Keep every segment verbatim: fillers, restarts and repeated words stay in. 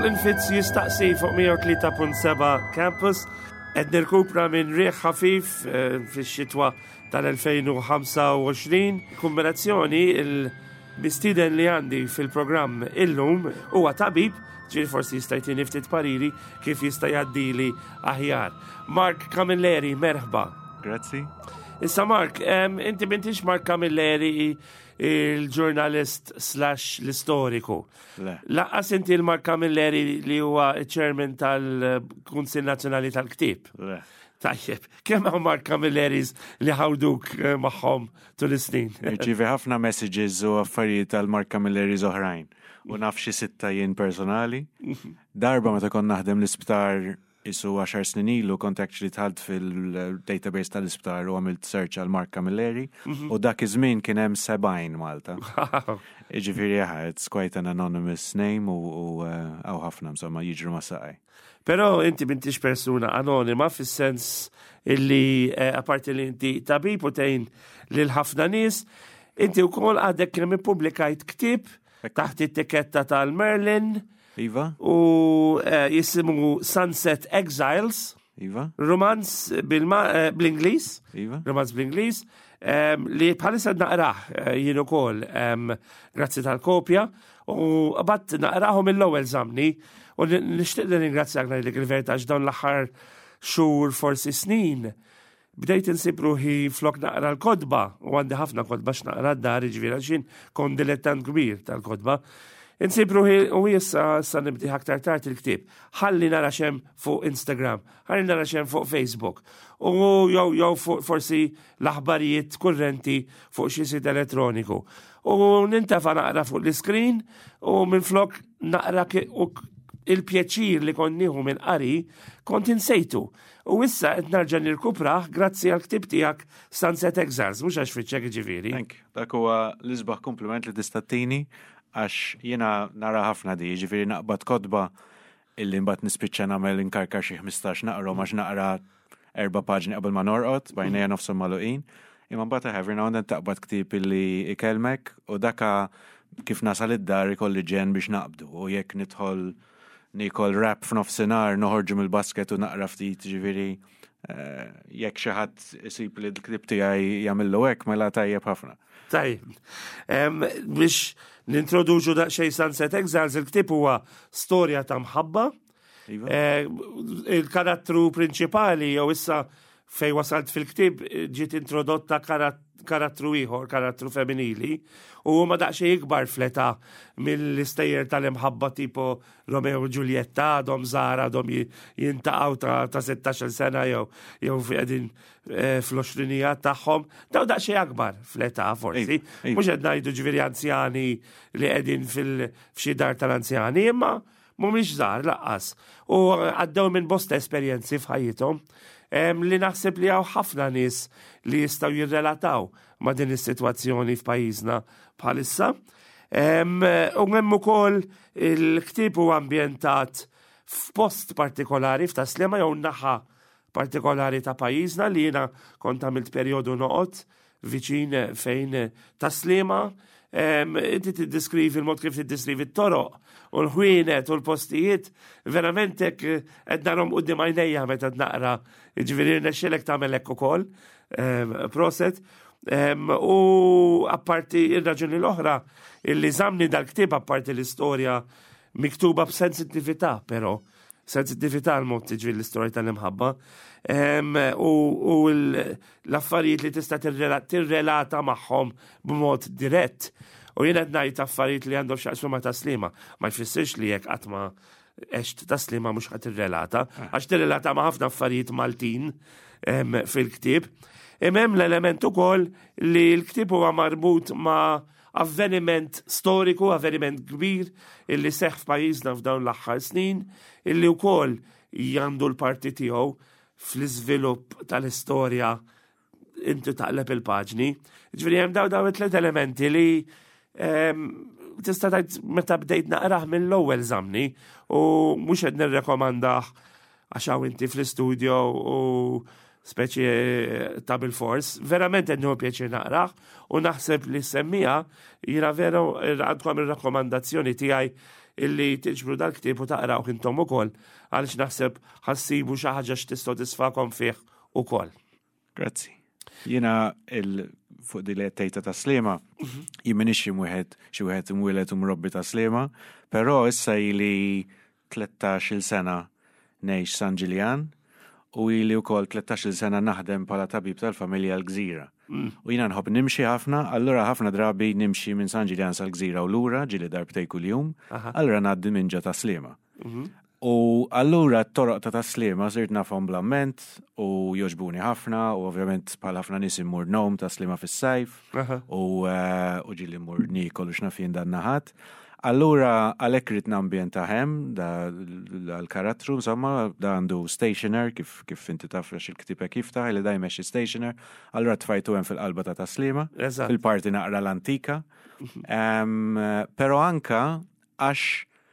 Colin Fitz jistaqsi fuq mija u tlieta punt seba' Campus qed nirkupra minn riħ ħafif fix-xitwa tal-elfejn u ħamsa u għoxrin. Kombinazzjoni il-mistieden li għandi fil-programm illum huwa tabib, ġieli forsi jista' jtini ftit pariri kif jista' jgħaddili aħjar. Mark Camilleri, merħba. Grazzi. Issa Mark, um, inti m'intix Mark Camilleri il-ġurnalist slash l-istoriku. Le. Laqqas inti il-Mark Camilleri li huwa chairman tal-Kunsil Nazzjonali tal-Ktieb. Le. Tajjeb, kemm hawn Mark Camilleris li ħawduk magħhom tul is-snin? Irċievi ħafna messages u affarijiet tal-Mark Camilleris oħrajn. U naf xi sitta jien personali. Darba meta kont naħdem l-isptar isu għaxar snin ilu kont actually tħalt fil-database tal-isptar u għamilt search għal Mark Camilleri u dak iż-żmien kien hemm sebgħin Malta. Jiġifieri jaħa, it's quite an anonymous name u għaw ħafna insomma jiġru ma' saqaj. Però inti m'intix persuna anonima fis-sens illi apparti li inti tabib u tgħin lil ħafna nies, inti wkoll għadek kemm ippubblikajt ktieb taħt it-tiketta tal-Merlin. Iva. U uh, jisimu Sunset Exiles. Iva. Romans bl-Inglis. Iva. Romans bl-Inglis. Um, li bħalissa naqraħ uh, jien ukoll um, grazzi tal-kopja. U bat naqraħu mill-ewwel żamni. U nixtieq li ringrazzjak ngħidlek il-verità għax dawn l-aħħar xhur forsi snin. Bdejt insib ruħi flok naqra l-kodba. U għandi ħafna kodba x'naqra d-dar ġifieri għaxin kon dilettant kbir tal-kodba. Insib ruħi u jissa sa nibdi aktar tard il-ktieb. Ħalli nara xem fuq Instagram, ħalli nara xem fuq Facebook. U jew jew forsi l-aħbarijiet kurrenti fuq xi sit elettroniku. U nintafa naqra fuq l-iskrin u minflok naqra il-pjaċir li konnieħu minn qari kont insejtu. U issa qed narġa' nirkupraħ grazzi għal ktieb tiegħek Sunset Exiles, mhux għax fiċċek ġifieri. Thank you. Dak huwa l-isbaħ kompliment li tista' tini għax jiena nara ħafna di, ġifieri naqbad kodba illi mbagħad nispiċċa nagħmel inkarkar xi ħmistax naqra għax naqra erba' paġni qabel ma norqod bajnejja nofshom magħluqin. Imma mbagħad every now and then taqbad ktieb illi ikelmek u daka kif nasal id-dar ikolli ġen biex naqbdu u jekk nidħol nikol rap f'nofsinhar noħorġu mill-basket u naqra ftit ġifieri jekk xi ħadd isib li l-ktieb tiegħi jagħmillu hekk mela tajjeb ħafna. Tajjeb. Biex nintroduċu daqsxejn Sunset Exiles, il-ktieb huwa storja ta' mħabba. Il-karattru prinċipali jew issa fej wasalt fil-ktieb ġiet introdotta karattru ieħor, karattru femminili, u huma daqsxejn ikbar fleta mill-istejjer tal-imħabba tipo Romeo u Giulietta, għadhom żgħar għadhom jintaqgħu ta' sittax-il sena jew jew qegħdin fl-għoxrinijat tagħhom, daw daqsxejn akbar fleta forsi. Mhux qed ngħidu ġifieri anzjani li qegħdin f'xi dar tal-anzjani, imma mhumiex żgħar laqqas. U għaddew minn bosta esperjenzi f'ħajjithom. Um, li naħseb li għaw ħafna nies li jistaw jirrelataw ma' din is-sitwazzjoni f'pajjiżna bħalissa. Um, u hemm ukoll il-ktieb huwa ambjentat f'post partikolari f'Taslima jew naħa partikolari ta' pajjiżna li jiena kont għamilt perjodu noqgħod viċin fejn Taslima. Um, inti tiddeskrivi il-mod kif tiddeskrivi t-toroq u l-ħwienet u l-postijiet verament hekk qed narhom quddiem għajnejja meta naqra ġifieri nexxielek tagħmel hekk ukoll. Um, proset. Um, u apparti ir-raġuni l-oħra illi żamni dal-ktieb apparti l-istorja miktuba b'sensittività però sensittività l-mod tiġri l-istorja tal-imħabba. Um, u, u l-affarijiet li tista' tirrelata magħhom b'mod dirett. U jiena qed ngħid affarijiet li għandhom x'jaqsmu ma' Taslima, ma jfissirx li jekk qatt ma għext Taslima mhux ħadd tirrelata, għax tirrelata ma' ħafna affarijiet Maltin um, fil-ktieb. Hemm l-element ukoll li l-ktieb huwa marbut ma' avveniment storiku, avveniment kbir illi seħħ f'pajjiżna f'dawn l-aħħar snin, illi wkoll jandu l-parti tiegħu fl-iżvilupp tal-istorja intu taqleb il-paġni. Ġifieri hemm daw daw it-tliet elementi li um, tista' tgħid meta bdejt naqrah mill-ewwel żamni u mhux qed nirrekomandah għax hawn inti fl-istudio u speċi ta' bil-fors, verament għednu pjaċir naqraħ u naħseb li semmija jina veru għandkom il-rakkomandazzjoni tijaj illi tiġbru dal-ktieb u taqraw intom ukoll għaliex naħseb ħassibu xi ħaġa x'tissodisfakom fih ukoll. Grazzi. Jiena il fuq di li tejta ta' slima, jimminix wieħed xi wieħed imwieled u mrobbi ta' slima, però issa ili tlettax-il sena ngħix San Ġiljan u ili wkoll tlettax-il sena naħdem bħala tabib tal-familja l-Gżira. U jiena nħobb nimxi ħafna, allura ħafna drabi nimxi minn San Ġiljan sal-Gżira u lura, ġili darbtej kuljum, allura ngħaddi minn ġa ta' slima. U allura t-toroq ta' ta' slima sirt nafhom blamment u joġbuni ħafna u ovvjament bħal ħafna nies immur nom ta' slima fis-sajf u ġili mmur nikol u x'nafin dan naħat. Allura għalhekk rid nambjenta hemm l-karattru, insomma, da għandu stationer kif kif inti taf għax il-ktib hekk jiftaħ li da jmexxi stationer, allura tfajtu hemm fil-qalba ta' taslima, fil-parti naqra l-antika. Però anka għax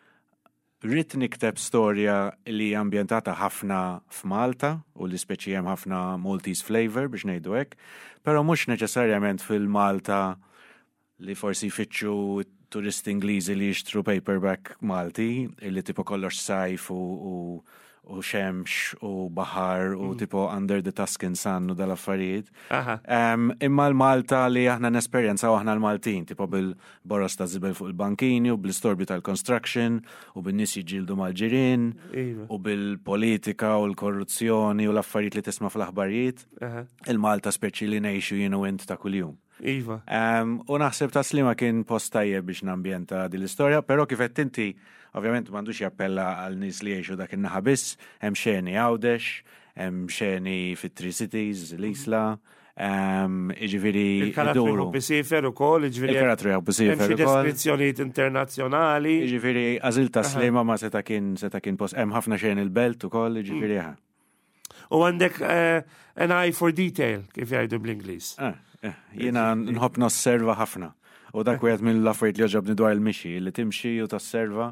rid nikteb storja li ambjentata ħafna f'Malta u li speċi hemm ħafna Maltese flavor biex ngħidu hekk, però mhux neċessarjament fil-Malta li forsi jfittxu turisti Ingliżi li jixtru paperback Malti, illi tipo kollox sajf u, u, u xemx u bahar u tipo under the Tuscan sun u dal-affarijiet. Um, imma l-Malta li aħna nesperjenzaw aħna l-Maltin, tipo bil-boros ta' zibel fuq il-bankini u bil-storbi tal-construction u bil-nis jġildu mal-ġirin u bil-politika u l-korruzzjoni u l-affarijiet li tisma fl-aħbarijiet. Il-Malta speċi li nejxu jienu int ta' kuljum. Iva. Um, u naħseb ta' slima kien post tajjeb biex nambjenta din l-istorja, però kif qed inti, ovvjament m'għandux jappella għal nies li jgħixu dak in-naħa biss, hemm xeni Għawdex, hemm xeni fit-Three Cities, l-Isla, um, iġifieri il-karattru jħobbi sifer ukoll, iġifieri il-karattru jħobbi sifer hemm xi deskrizzjonijiet internazzjonali. Iġifieri għażil ta' slima ma seta' kien seta' kien post hemm ħafna xejn il-belt ukoll, iġifieri ħa. U għandek an eye for detail, kif jgħidu bl-Ingliż. Jiena nħobb nosserva ħafna. U dak wieħed mill-affarijiet li ġobni dwar il-mixi, li timxi u tosserva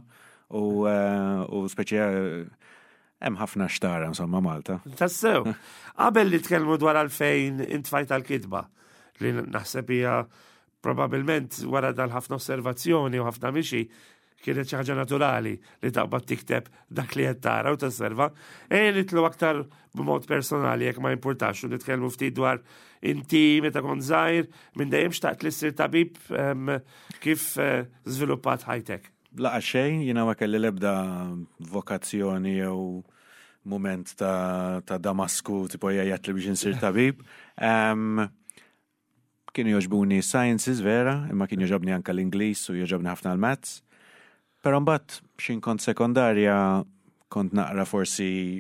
u speċi hemm ħafna xtara insomma Malta. Tassew. Qabel li tkellmu dwar għalfejn intfajt tal-kitba li naħseb hija probabbilment wara dal-ħafna osservazzjoni u ħafna mixi kienet xi ħaġa naturali li taqbad tikteb dak li qed tara u tosserva. E nitlu aktar b'mod personali jekk ma jimpurtax u nitkellmu ftit dwar inti meta kont żgħir minn dejjem xtaqt li ssir tabib kif żviluppat ħajtek. Laqa xejn, jiena ma kelli l-ebda vokazzjoni jew mument ta', ta Damasku tipo jgħid li biex insir tabib. Um, kienu joġbuni sciences vera, imma kienu joġobni anke l-Ingliż u joġobni ħafna l-maths. Però mbagħad x'in kont sekondarja kont naqra forsi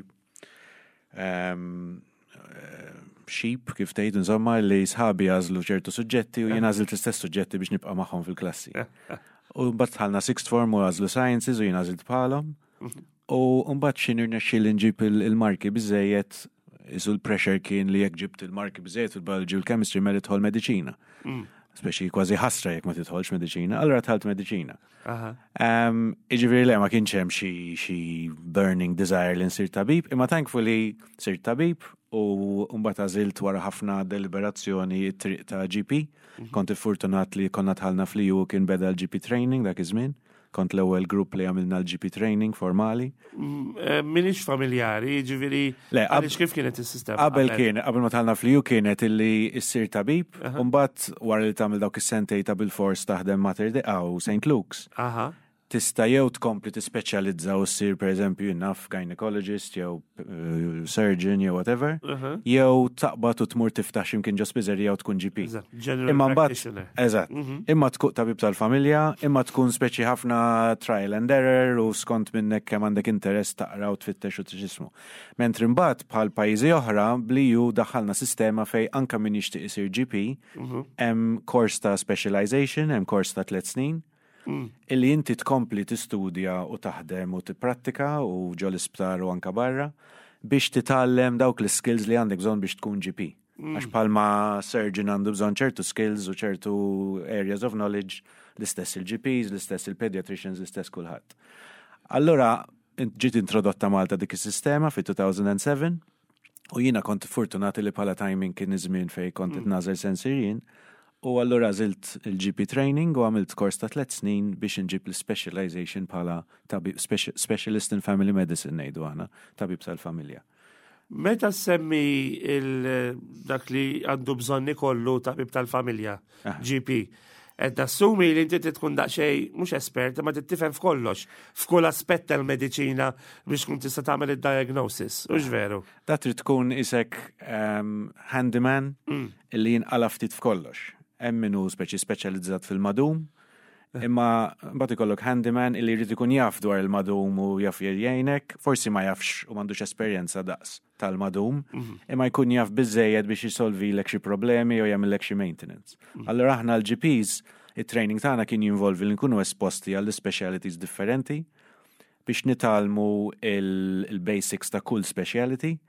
um, sheep kif tgħid insomma li sħabi għażlu ċertu suġġetti u jien għażilt l-istess suġġetti biex nibqa' magħhom fil-klassi. U mbagħad tħallna sixth form u għażlu sciences u jien għażilt bħalhom. U mbagħad xi nirnexxiel inġib il-marki biżejjed isu l-pressure kien li jekk ġibt il-marki biżejjed fil-biology u l-chemistry ma tidħol mediċina. Speċi kważi ħasra jekk ma tidħolx mediċina, allura tħalt mediċina. Um, Iġifieri le ma kienx hemm xi burning desire li nsir tabib, imma thankfully sirt tabib u mbagħad għażilt wara ħafna deliberazzjoni t-triq ta' G P. Kont fortunat li konna tħallna fl-ju kien beda l-G P training dak iż-żmien. Kont l-ewwel grupp li għamilna l-G P training formali. Minix familjari, ġifieri għaliex kif kienet is-sistema? Qabel kien, qabel ma tħallna fl-ju kienet illi issir tabib, u mbagħad wara li tagħmel dawk is-sentej ta' bil-fors taħdem Mater Dei u Saint Luke's. Aha. Tista' jew tkompli tispeċjalizza u ssir pereżempju naf gynecologist jew uh, surgeon jew whatever, uh-huh. jew taqbad u tmur tiftaħ x'imkien ġospiżerija u tkun G P. Imma mbagħad eżatt, uh-huh. imma tkun tabib tal-familja, imma tkun speċi ħafna trial and error u skont minnek kemm għandek interess taqra u tfittex u tixismu. Mentri mbagħad bħal pajjiżi oħra bliju daħħalna sistema fej anke min jixtieq isir G P, hemm uh-huh. kors ta' specialization, hemm kors ta' tliet snin. Mm. Illi inti tkompli tistudja u taħdem u tipprattika u ġol isptar u anka barra biex titgħallem dawk l-skills li għandek bżonn biex tkun G P. Mm. Għax bħalma surgeon għandu bżonn ċertu skills u ċertu areas of knowledge, l-istess il-G Ps, l-istess il-pediatricians, l-istess kulħadd. Allura ġiet introdotta Malta dik is-sistema fi two thousand seven u jiena kont fortunati li bħala timing kien iż-żmien fejn kont itnażel sensirjien. U allura zilt il-G P training u għamilt kors ta' tlet snin biex nġib l-specialization bħala tabib specialist in family medicine ngħidu għana, tabib tal-familja. Meta semmi dak li għandu bżonni kollu tabib tal-familja, G P, ed assumi li inti tkun daqxej mhux espert, ma tittifhem f'kollox, f'kull aspett tal-mediċina biex tkun tista' tagħmel id-diagnosis, u veru. Dat trid tkun isek handyman illi jinqala ftit f'kollox. Hemm minnu speċi speċjalizzat fil-madum, imma mbagħad ikollok handyman illi jrid ikun jaf dwar il-madum u jaf jgħinek, forsi ma jafx u m'għandux esperjenza daqs tal-madum, imma jkun jaf biżejjed biex jisolvi lek xi problemi u jagħmellek xi maintenance. Allura aħna l-G Ps, it-training tagħna kien jinvolvi li nkunu esposti għal specialities differenti biex nitalmu il-basics ta' kull speciality.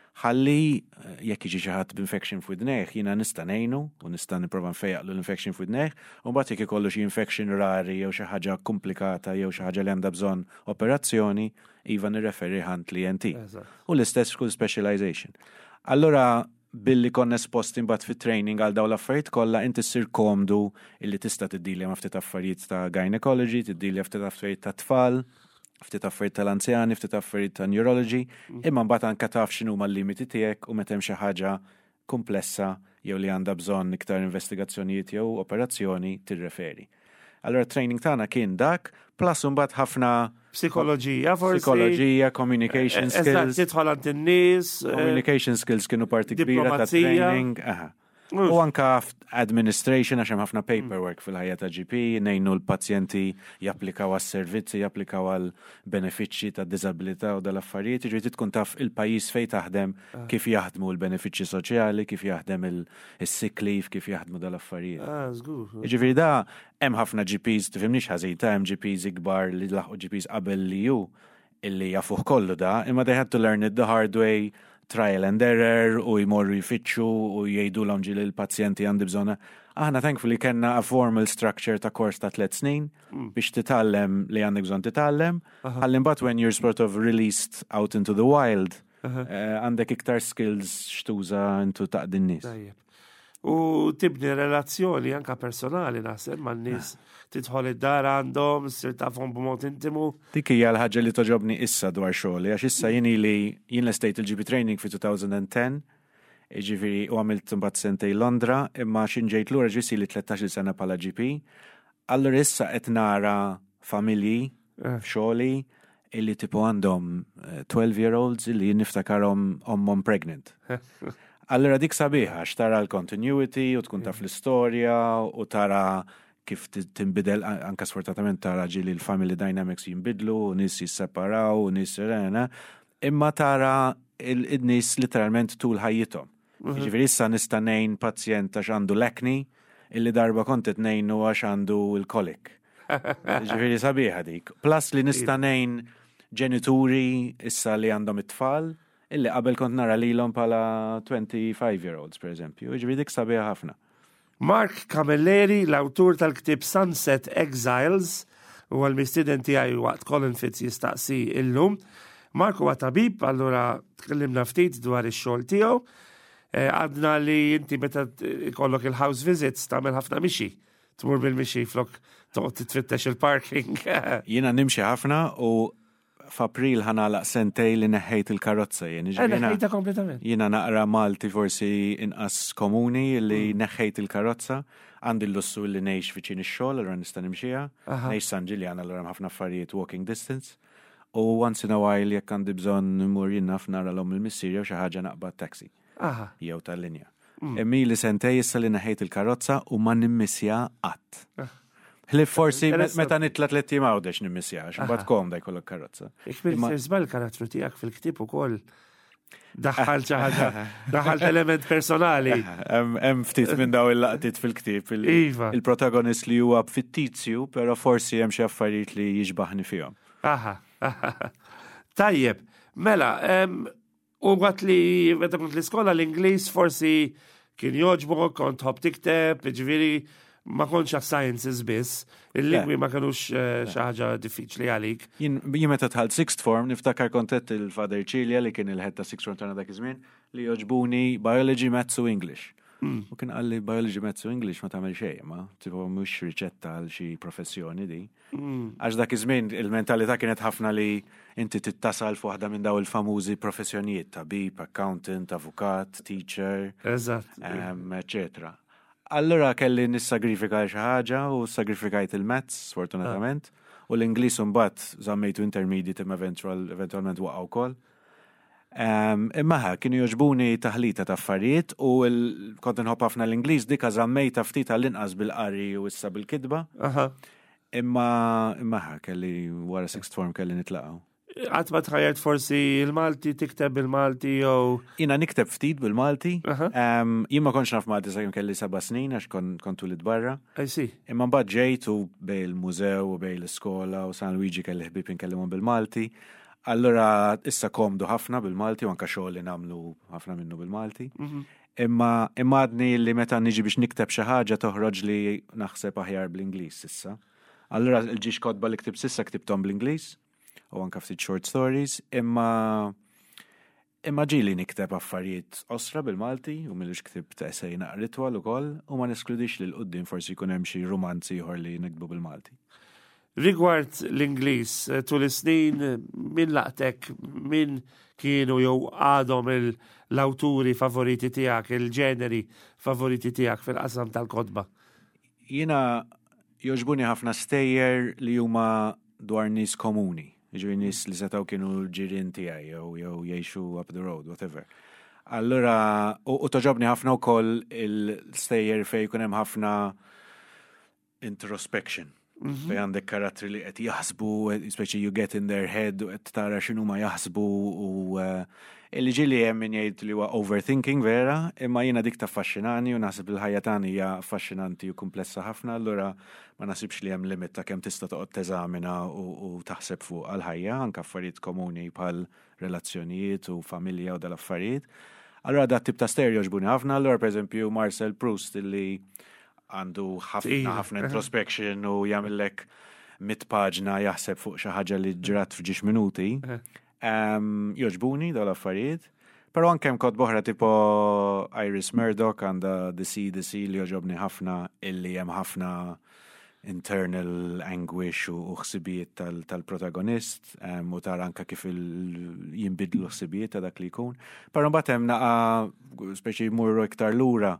Ħalli jekk jiġi xi ħadd b'infection f'widnejh, jiena nista' ngħinu u nista' nipprova nfejjaqlu l-infection f'widnejh, u mbagħad jekk ikollu xi infection rari jew xi ħaġa komplikata jew xi ħaġa li għandha bżonn operazzjoni, iva nirreferi ħand li N T. U l-istess kull specialization. Allura billi konna esposti mbagħad fit-training għal dawn l-affarijiet kollha inti ssir komdu illi tista' tiddilja ma' ftit affarijiet ta' gynecology, tiddilja ftit affarijiet ta' tfal, ftit affarijiet tal-anzjani, ftit affarijiet ta' neurology, imma mbagħad anke taf x'inhu mal-limiti tiegħek u meta hemm xi ħaġa komplessa jew li għandha bżonn iktar investigazzjonijiet jew operazzjoni tirreferi. Allora training tagħna kien dak, plus mbagħad ħafna psikoloġija forsi. Psikoloġija, communication skills. Tidħol għand in-nies. Communication skills kienu parti kbira ta' training. Aha. U anka administration għax hemm ħafna paperwork fil-ħajja ta' G P, ngħinu l-pazjenti japplikaw għas-servizzi, japplikaw għal benefiċċji ta' diżabilità u dal-affarijiet, jiġri tkun taf il-pajjiż fejn taħdem kif jaħdmu l-benefiċċji soċjali, kif jaħdem il-sick leave, kif jaħdmu dal-affarijiet. Ah, żgur. Jiġifieri da hemm ħafna G Ps, tifhimniex ħażin, ta' hemm G Ps ikbar li laħqu G Ps qabel li ju illi jafuh kollu da, imma they had to learn it the hard way, trial and error, u jmorru jfittxu u jgħidu l-omġi li l-pazjenti għandi bżonna. Aħna thankfully kenna a formal structure ta' kors ta' tlet snin biex titallem li għandek bżon titallem, għallin but when you're sort of released out into the wild, għandek iktar skills xtuża intu taqdin nies. U tibni relazzjoni anka personali naħseb ma' n-nies tidħol id-dar għandhom, sir tafhom b'mod intimu. Dik hija l-ħaġa li toġobni issa dwar xogħli, għax issa jien li jien l-estate il-G P training fi two thousand ten, jiġifieri u għamilt imbagħad sentej Londra, imma xi ġejt lura ġisi li tletax-il sena bħala G P. Allura issa qed nara familji f'xogħli illi tipo għandhom twelve year olds illi niftakarhom ommhom pregnant. Allora dik sabiħa, x'tara l-continuity u tkun taf l-istorja u tara kif tinbidel, anka sfortatament tara ġili l-family dynamics jinbidlu, u nis jisseparaw, u nis serena, imma tara il-nis literalment tul ħajjithom. Ġifieri issa nista' ngħin pazjent għax għandu l-acne, illi darba kontet ngħinu għax għandu l-kolik. Ġifieri sabiħa dik. Plus li nista' ngħin ġenituri issa li għandhom it-tfal, illi qabel kont nara lilhom bħala twenty-five year olds, per eżempju, ġifieri dik sabiħa ħafna. Mark Camilleri, l-awtur tal-ktib Sunset Exiles, u għal-mistiden tiegħi waqt Colin Fitz jistaqsi illum. Mark huwa tabib, allura tkellimna ftit dwar ix-xogħol tiegħu. Għadna li inti meta ikollok il-house visits tagħmel ħafna mixi. Tmur bil-mixi flok toqgħod titfittex il-parking. Jiena nimxi ħafna u f'April ħanalaq sentej li neħħejt il-karozza jien. Neħħejta kompletament. Jiena naqra Malti forsi inqas komuni li neħħejt il-karozza, għandi l-lussu li ngħix viċin ix-xogħol, allura nista' nimxiha, ngħix San Ġiljan allura hemm ħafna affarijiet walking distance. U once in a while jekk għandi bżonn imur jien naf nara l-om il-missier jew xi ħaġa naqbad taxi. Jew tal-linja. Immi li sentej issa li neħħejt il-karozza u ma nimmissja qatt. Li forsi meta nitla tliet jiem għawdex nimmissjax, mbagħad komda jkollok karozza. Ikbil żball karattru tiegħek fil-ktieb ukoll daħħal xi ħaġa, daħħal element personali. Hemm ftit minn daw il-laqtiet fil-ktieb il-protagonist li huwa fittizju, però forsi hemm xi affarijiet li jiġbaħni fihom. Aha. Tajjeb, mela, u waqt li meta kont l-iskola l-Ingliż forsi kien jogħġbok, kont tħobb tikteb, ġifieri ma konċa sciences biss, il-lingwi ma kanux xaħġa diffiċli għalik. Jien meta tħalt sixth form, niftakar kontet il-Father Cilia li kien il-ħed ta' sixth form tana dak iż-żmien li joġbuni biology, maths u English. U kien għalli biology, maths u English ma tagħmel xejn, ma tipo mhux riċetta għal xi professjoni di. Għax dak iż-żmien il-mentalità kienet ħafna li inti tittasal f'waħda minn daw il-famużi professjonijiet tabib, accountant, avukat, teacher, Eżatt. eccetera. Allura kelli nissagrifika xi ħaġa u sagrifikajt il-maths sfortunatament u l-Ingliż mbagħad żammejtu intermediate imma eventualment waqgħu wkoll. Um, imma kienu joġbuni taħlita ta' affarijiet u kont nħobb ħafna l-Ingliż dik żammejta ftit għall-inqas bil-qari u issa bil-kitba. Imma imma kelli wara sixth form kelli nitlaqgħu. Qatt ma tħajjert forsi il-Malti tikteb bil-Malti jew Jiena nikteb ftit bil-Malti. Um, jien ma kontx naf Malti sakemm kelli seba' snin għax kont tulid barra. I see. Imma mbagħad ġejt u bej il-mużew u bej l-iskola u San Luigi kelli ħbieb inkellimhom bil-Malti. Allura issa komdu ħafna bil-Malti u anke xogħol li nagħmlu ħafna minnu bil-Malti. Imma imma għadni li meta niġi biex nikteb xi ħaġa toħroġ li naħseb aħjar bl-Ingliż issa. Allura l-ġiex kodba li ktib sissa ktibthom bl-Ingliż u anke ftit short stories, imma imma ġieli nikteb affarijiet osra bil-Malti u millux ktibt essej naqritwal ukoll u ma neskludix li l-qudiem forsi jkun hemm xi romanzi ieħor li nikbu bil-Malti. Rigward l-Ingliż, tul is-snin min laqtek, min kienu jew għadhom l-awturi favoriti tiegħek, il-ġeneri favoriti tiegħek fil-qasam tal-kodba? Jiena jogħġbuni ħafna stejjer li huma dwar nies komuni, jiġri nies li setgħu kienu l-ġirien tiegħi jew jew jgħixu up the road, whatever. Allura u toġobni ħafna wkoll il-stejjer fejn jkun hemm ħafna introspection. Fej għandek karattri li qed jaħsbu, speċi you get in their head u qed tara x'inhu ma jaħsbu u illi ġieli hemm min jgħid li huwa overthinking vera, imma jiena dik taffaxxinani u naħseb il-ħajja tagħni hija affaxxinanti u komplessa ħafna, allura ma nasibx li hemm limit ta' kemm tista' toqgħod teżamina u taħseb fuq għall-ħajja anke affarijiet komuni bħal relazzjonijiet u familja u dal-affarijiet. Allura dat tip ta' stereo ġbuni ħafna, allura pereżempju Marcel Proust illi għandu ħafna ħafna introspection u jagħmellek mit paġna jaħseb fuq xi ħaġa li ġrat f'ġiex minuti. Joġbuni dawn l-affarijiet. Però anke hemm kod boħra tipo Iris Murdoch għandha The Sea, The Sea li joġobni ħafna illi hemm ħafna internal anguish u ħsibijiet tal-protagonist u tara anke kif jinbidlu ħsibijiet ta' dak li jkun. Però mbagħad hemm naqa' speċi jmurru iktar lura.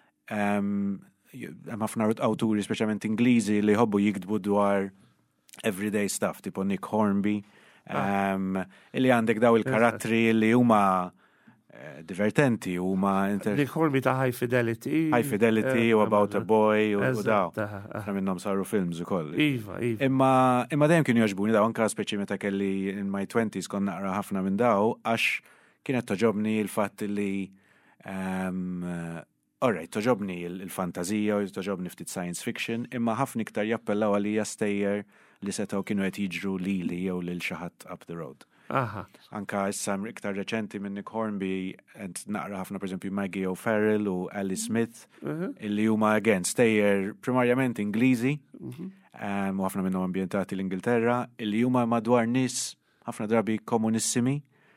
Hemm ħafna awturi speċjalment Ingliżi li jħobbu jiktbu dwar everyday stuff, tipo Nick Hornby, um, illi għandek daw il-karattri li huma uh, divertenti, huma inter... Nick Hornby ta' High Fidelity. High Fidelity u About a Boy u daw. Ħafna minnhom saru films ukoll. Iva, iva. Imma imma dejjem kienu jogħġbuni daw anke speċi meta kelli in my twenties kon naqra ħafna minn daw għax kienet toġobni l-fatt li um, Alright, toġobni il-fantazija u toġobni ftit science fiction, imma ħafna iktar jappellaw għalija stejjer li setgħu kienu qed jiġru lili jew lil xi ħadd up the road. Aha. Anka issa iktar reċenti minn Nick Hornby qed naqra ħafna pereżempju Maggie O'Farrell u Alice Smith, illi huma again stejjer primarjament Ingliżi, u ħafna minnhom ambjentati l-Ingilterra, illi huma madwar nies ħafna drabi komunissimi,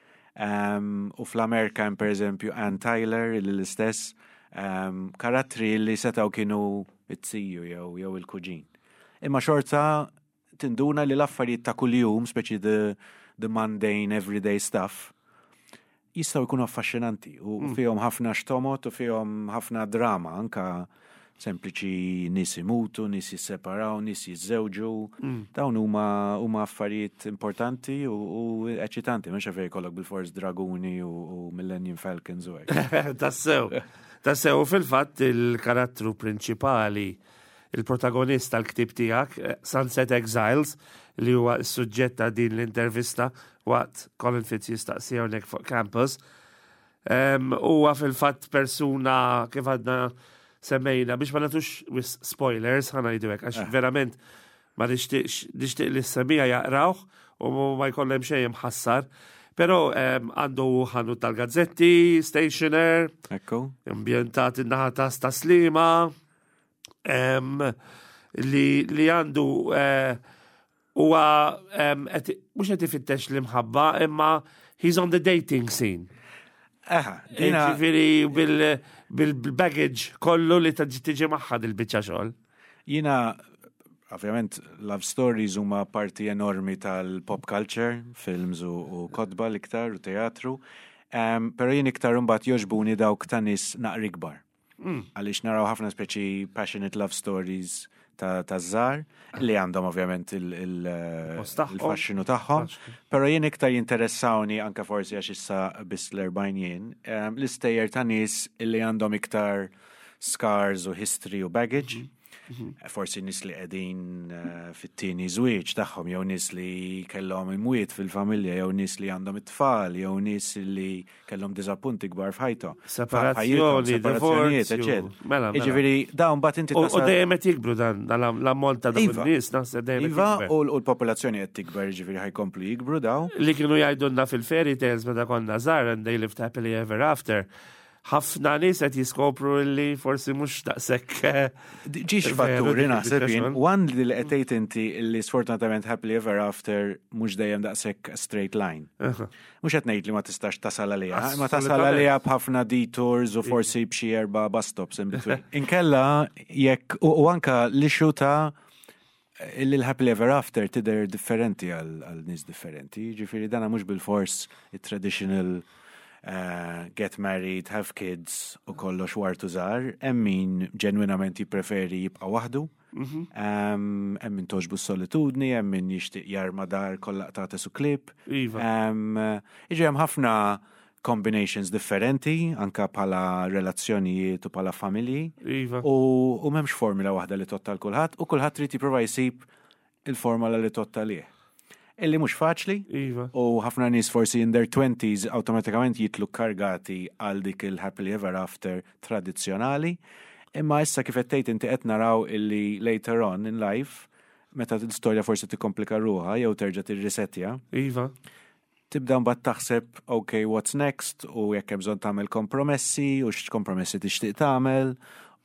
u fl-Amerika hemm pereżempju Ann Tyler illi l-istess. Um, karattri li setaw kienu it-siju jew jew il-kuġin. Imma xorta tinduna li l-affarijiet ta' kuljum, speċi the, the mundane everyday stuff, jistgħu jkunu affaxxinanti u mm. fihom ħafna xtomot u fihom ħafna drama, anka sempliċi nies imutu, nies jisseparaw, nies jiżżewġu. Mm. Dawn huma huma affarijiet importanti u, u eċitanti, mhux fejn jkollok bil-Force Draguni u, u Millennium Falcons u hekk. Tassew. Tassew fil-fatt il-karattru prinċipali, il-protagonista l-ktib tiegħek, Sunset Exiles, li huwa s-suġġett ta' din l-intervista waqt Colin Fitz jistaqsi hawnhekk fuq campus. Huwa fil-fatt persuna kif għadna semmejna biex ma nagħtux spoilers ħana jidwek għax verament ma nixtieq li s-semija jaqrawh u ma jkollhem xejn mħassar. Pero għandu um, ħannu tal-gazzetti, stationer, Ekku. Ambientat in-naħa ta' Staslima, um, li, li għandu huwa uh, um, mhux qed ifittex l-imħabba, imma he's on the dating scene. Aha, dina. Ġifiri bil-baggage kollu li tiġi maħħad il-bicċa xogħol. Jina, ovvjament, love stories huma parti enormi tal-pop culture, films u kodba l-iktar u teatru, pero jien iktar mbagħad joġbuni dawk ta' nies naqri kbar. Għaliex naraw ħafna speċi passionate love stories ta' żgħar li għandhom ovvjament il-fascinu tagħhom, però jien iktar jinteressawni anke forsi għax issa biss l-erbgħin jien l-istejjer ta' nies illi għandhom iktar scars u history u baggage. Forsi nis li qegħdin fit-tieni żwieġ tagħhom, jew nies li kellhom imwiet fil-familja, jew nies li għandhom it-tfal, jew nies li kellhom diżappunti kbar f'ħajthom. Separazzjoni, divorzji, eċetera. Jiġifieri dawn mbagħad inti U dejjem qed jikbru dan l-ammont ta' dawn nies naħseb dejjem Iva, u l-popolazzjoni qed tikber, jiġifieri ħajkomplu jikbru daw. Li kienu jgħidulna fil-fairy tales meta konna żgħar and they lived happily ever after. ħafna nies qed jiskopru li forsi mhux daqshekk ġiex fatturi naħseb jien. One li qed tgħid inti li sfortunatament happily ever after mhux dejjem daqshekk straight line. Mhux qed ngħid li ma tistax tasal għaliha, ma tasal għaliha b'ħafna detours u forsi b'xi erba' bus stops in between. Inkella jekk u anke l-issue ta' illi l-happily ever after tidher differenti għal nies differenti. Ġifieri dana mhux bil-fors it-traditional Uh, get married, have kids u kollox wartu żgħar, hemm min ġenwinament jippreferi jibqa' waħdu, hemm min toġbu s-solitudni, hemm min jixtieq jarma dar kollha qtates u klip. Jiġri hemm ħafna combinations differenti, anka bħala relazzjonijiet u bħala familji, u m'hemmx formula waħda li totta l-kulħadd, u kulħadd trid jipprova jsib il-formula li totta lih. Illi mhux faċli, u ħafna nies forsi in their twenties awtomatikament jitlu kargati għal dik il-happily ever after tradizzjonali, imma issa kif qed tgħid inti qed naraw illi later on in life, meta l-istorja forsi tikkomplika ruha jew terġa' tirrisettja. Iva. Tibda mbagħad taħseb okay, what's next, u jekk hemm bżonn tagħmel kompromessi u x'kompromessi tixtieq tagħmel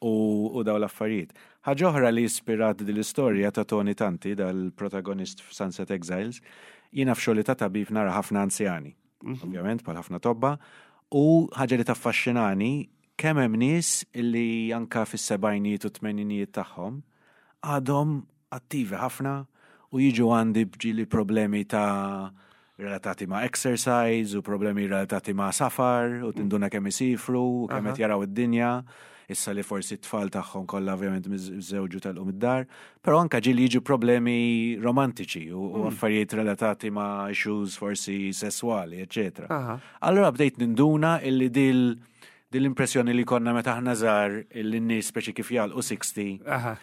u daw l-affarijiet. Ħaġa oħra li ispirat din l-istorja ta' Tony Tanti, dal-protagonist f'Sunset Exiles, jiena f'xogħli ta' tabib nara ħafna anzjani, ovvjament bħal ħafna tobba, u ħaġa li taffaxxinani kemm hemm nies illi anka fis-sebgħinijiet u tmeninijiet tagħhom għadhom attivi ħafna u jiġu għandi bġili problemi ta' relatati ma' exercise u problemi relatati ma' safar u tinduna kemm isifru u kemm qed jaraw id-dinja. Issa li forsi t-tfal tagħhom kollha ovvjament miż-żewġu tal-qum id-dar, però anke ġieli jiġu problemi romantiċi u affarijiet relatati ma' issues forsi sesswali, eċetera. Allura bdejt ninduna illi dil l-impressjoni li konna meta aħna żgħar illi n-nies speċi kif jalqu sixty.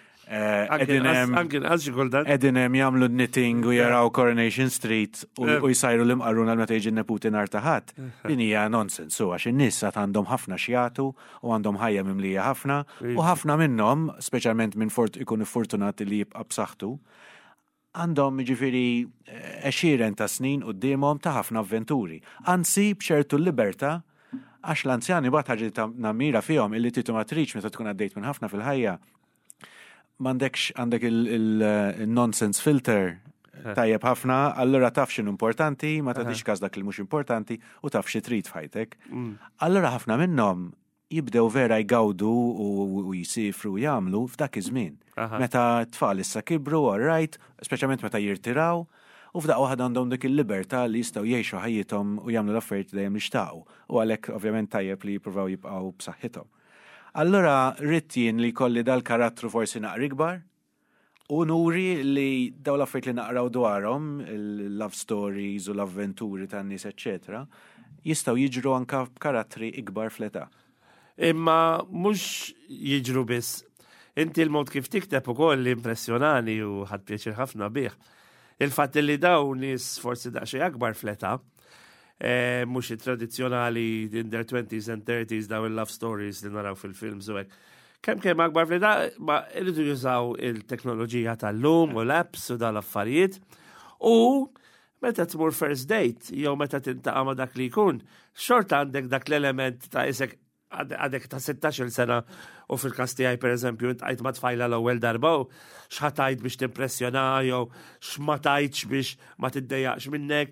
Edin hemm jagħmlu knitting u jaraw Coronation Street u jsajru l-imqarruna meta jiġi neputi nar taħat. Din hija nonsens u għax in-nies għandhom ħafna xjatu u għandhom ħajja mimlija ħafna u ħafna minnhom, speċjalment minn fort ikun fortunati li jibqa' b'saħħtu, għandhom jiġifieri għexieren ta' snin qudiemhom ta' ħafna avventuri. Anzi b'ċertu libertà għax l-anzjani bad ħaġa ta' nammira fihom illi titu ma triċ meta tkun għaddejt minn ħafna fil-ħajja. M'għandekx għandek il-nonsense filter tajjeb ħafna, allura taf x'inhu importanti, ma tagħtix każ dak li mhux importanti u taf xi trid f'ħajtek. Allura ħafna minnhom jibdew vera jgawdu u jisifru u jagħmlu f'dak iż-żmien. Meta t-tfal issa kibru, all right, speċjalment meta jirtiraw, u f'daq waħda għandhom dik il-libertà li jistgħu jgħixu ħajjithom u jagħmlu l-affarijiet dejjem li xtaqu. U għalhekk ovvjament tajjeb li jippruvaw jibqgħu b'saħħithom. Allura rrid jien li kolli dal-karattru forsi naqri kbar u nuri li daw l-affarijiet li naqraw dwarhom, il-love stories u l-avventuri tan-nies eċetera, jistgħu jiġru anke b'karattri ikbar fl-età. Imma mhux jiġru biss. Inti l-mod kif tikteb ukoll li impressjonani u ħadd pjaċir ħafna bih. Il-fatt li dawn nies forsi daqsxejn akbar fl-età, mhux it-tradizzjonali in their twenties and thirties daw il-love stories li naraw fil-films u hekk. Kemm kemm akbar fl-età ma rridu jużaw il-teknoloġija tal-lum u l-apps u dal-affarijiet u meta tmur first date jew meta tintaqa' ma' dak li jkun, xorta għandek dak l-element ta' isek għadek ta' sittax-il sena u fil-każ tiegħi pereżempju intqajt ma' tfajla l-ewwel darba u x'ħatajt biex timpressjona jew x'ma tajtx biex ma tiddejjaqx minnek.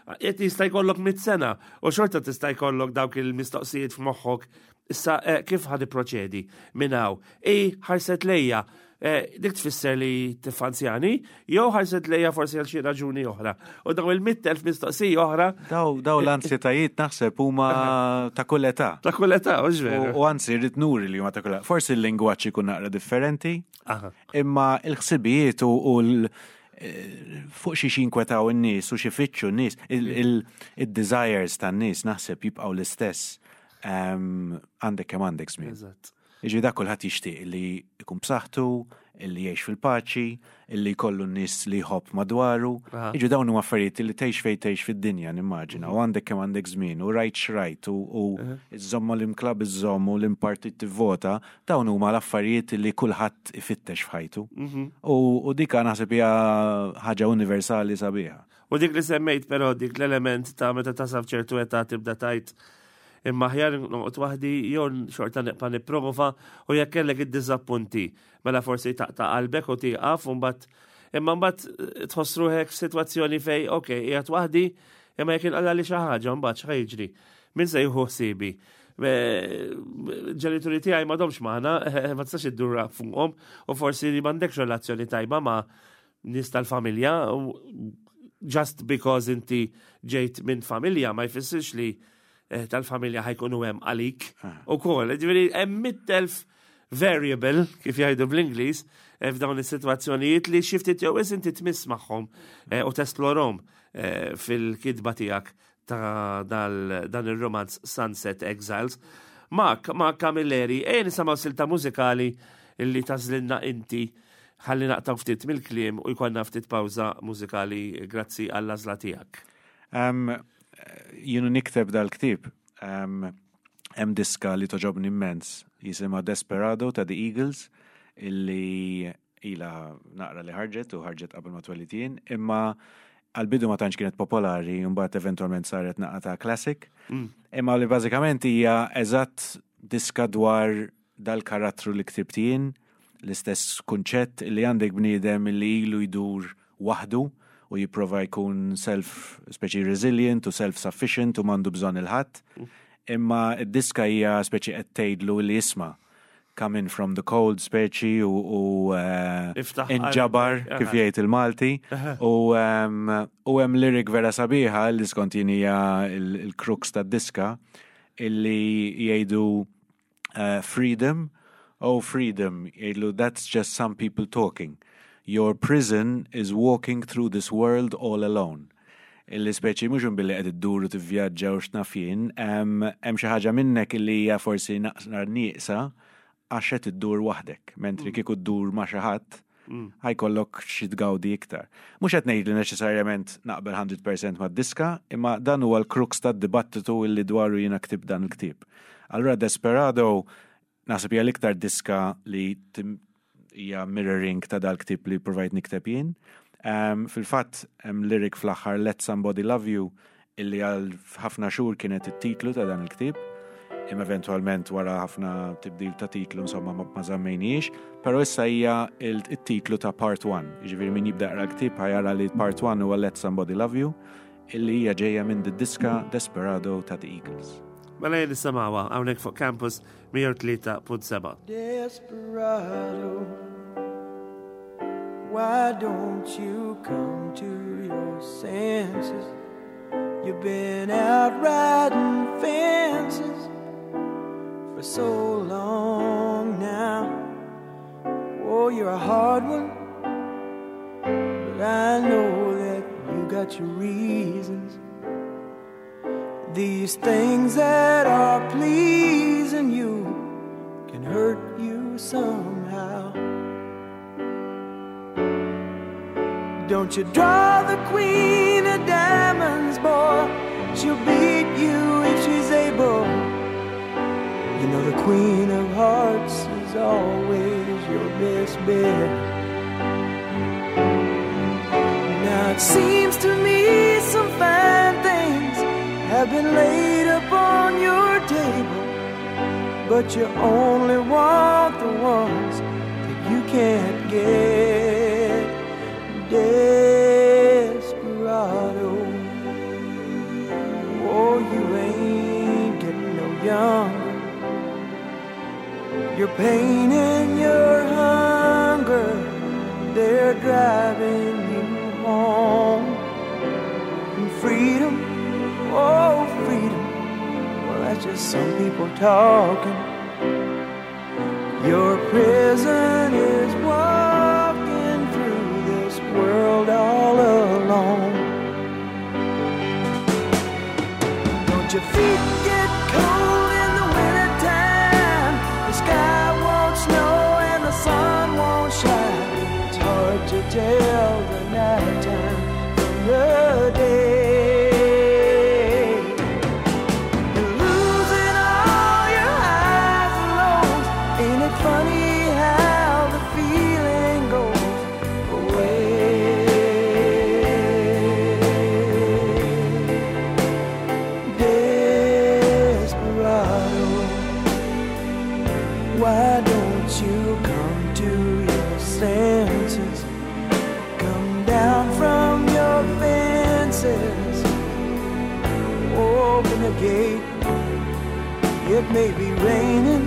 qed jista' jkollok mit sena u xorta tista' jkollok dawk il-mistoqsijiet f'moħħok. Issa kif ħad proċedi minn hawn? I ħarset lejja dik tfisser li tifanzjani, jew ħarset lejja forsi għal xi raġuni oħra. U daw il-mitt elf mistoqsija oħra. Daw daw l-ansjetajiet naħseb huma ta' kull età. Ta' kull età, mhux veru. U anzi rrid nuri li huma ta' kull età. Forsi l-lingwaġġ ikun naqra differenti, imma l-ħsibijiet u l fuq xi xinkwetaw in-nies u xi fitxu n-nies, il-desires tan-nies naħseb jibqgħu l-istess. Għandek kemm għandek żmien. Iġi dak kulħadd jixtieq li jkun b'saħħtu, illi jgħix fil-paċi, illi jkollu n-nies li jħobb madwaru. Iġi dawn huma affarijiet li tgħix fejn tgħix fid-dinja nimmaġina, u għandek kemm għandek żmien, u rajt xrajt, u iżomma l-imklab iżomm u l-impartit tivvota, dawn huma l-affarijiet li kulħadd ifittex f'ħajtu. U dik naħseb hija ħaġa universali sabiħa. U dik li semmejt però dik l-element ta' meta tasab ċertu età tibda tajt imma ħjar noqgħod waħdi jew xorta neqpa nipprova u jekk kellek id-diżappunti mela forsi taqta' qalbek u tieqaf u mbagħad imma mbagħad tħoss ruħek f'sitwazzjoni fejn okej qiegħed waħdi imma jekk inqalla li xi ħaġa mbagħad x'ħajġri. Min se jieħu ħsiebi? Ġenituri tiegħi m'għadhomx magħna, ma tistax iddur fuqhom u forsi li m'għandekx relazzjoni tajba ma' nies tal-familja just because inti ġejt minn familja ma jfissirx li tal-familja ħajkunu hemm għalik ukoll. Ġifieri hemm mit-telf variable kif jgħidu bl-Ingliż f'dawn is-sitwazzjonijiet li xi ftit jew inti tmiss magħhom u tesplorhom fil-kidba tiegħek ta' dan ir-romanz Sunset Exiles. Mak, Mak Camilleri, ejn nisimgħu silta mużikali illi tażlilna inti ħalli naqtaw ftit mill-kliem u jkollna ftit pawża mużikali grazzi għall-għażla tiegħek. Jienu nikteb dal-ktib, hemm diska li toġobni immens, jisimha Desperado ta' The Eagles, illi ila naqra li ħarġet u ħarġet qabel ma twellit jien, imma għal-bidu ma tantx kienet popolari, mbagħad eventwalment saret naqra ta' classic, imma li bażikament hija eżatt diska dwar dal-karattru li ktibt jien, l-istess kunċett li għandek bniedem li ilu jdur waħdu, u jipprova jkun self, speċi resilient u self-sufficient u mandu bżon il-ħadd. Imma id-diska hija speċi qed tgħidlu li jisma' coming from the cold speċi u inġabar kif jgħid il-Malti u hemm lyric vera sabiħa li skont jien hija il-crux tad-diska illi jgħidu freedom, oh freedom, jgħidlu that's just some people talking. Your prison is walking through this world all alone. Illi speċi mhux billi qed idduru tivvjaġġa u x'naf jien, hemm xi ħaġa minnek illi hija forsi naqsnar nieqsa għax qed iddur waħdek, mentri kieku ddur ma' xi ħadd ħajkollok xi tgawdi iktar. Mhux qed ngħid li neċessarjament naqbel one hundred percent mad-diska, imma dan huwa l-crux tad-dibattitu illi dwaru jiena ktib dan il-ktieb. Allura Desperado naħseb hija l-iktar diska li hija mirroring ta' dal-ktib li provajt nikteb jien. Um, Fil-fatt hemm lyric fl-aħħar Let Somebody Love You illi għal ħafna xhur kienet it-titlu ta' dan il-ktib. Imma eventwalment wara ħafna tibdil ta' titlu insomma ma żammejniex, però issa hija it-titlu ta' part one. Jiġifieri min jibda jaqra l-ktieb ħajara li part one huwa Let Somebody Love You illi hija ġejja minn d-diska Desperado ta' The Eagles. Mela jien nisimgħuha hawnhekk fuq campus one oh three point seven. Desperado, why don't you come to your senses? You've been out riding fences for so long now. Oh, you're a hard one, but I know that you got your reasons. These things that are pleasing you can hurt you somehow. Don't you draw the queen of diamonds, boy. She'll beat you if she's able. You know the queen of hearts is always your best bet. Now it seems to me some fine things have been laid upon your table, but you only want the ones that you can't get. Desperado. younger. Your pain and your hunger, they're driving you home. And freedom, oh freedom, well that's just some people talking. Your prison is walking through this world all alone. Don't your feet get cold in the wintertime? The sky won't snow and the sun won't shine. It's hard to tell the nighttime from the day. You're losing all your highs and lows. Ain't it funny how the feeling goes away? Desperado, why don't you come to your senses? Come down from your fences. Open the gate. It may be raining,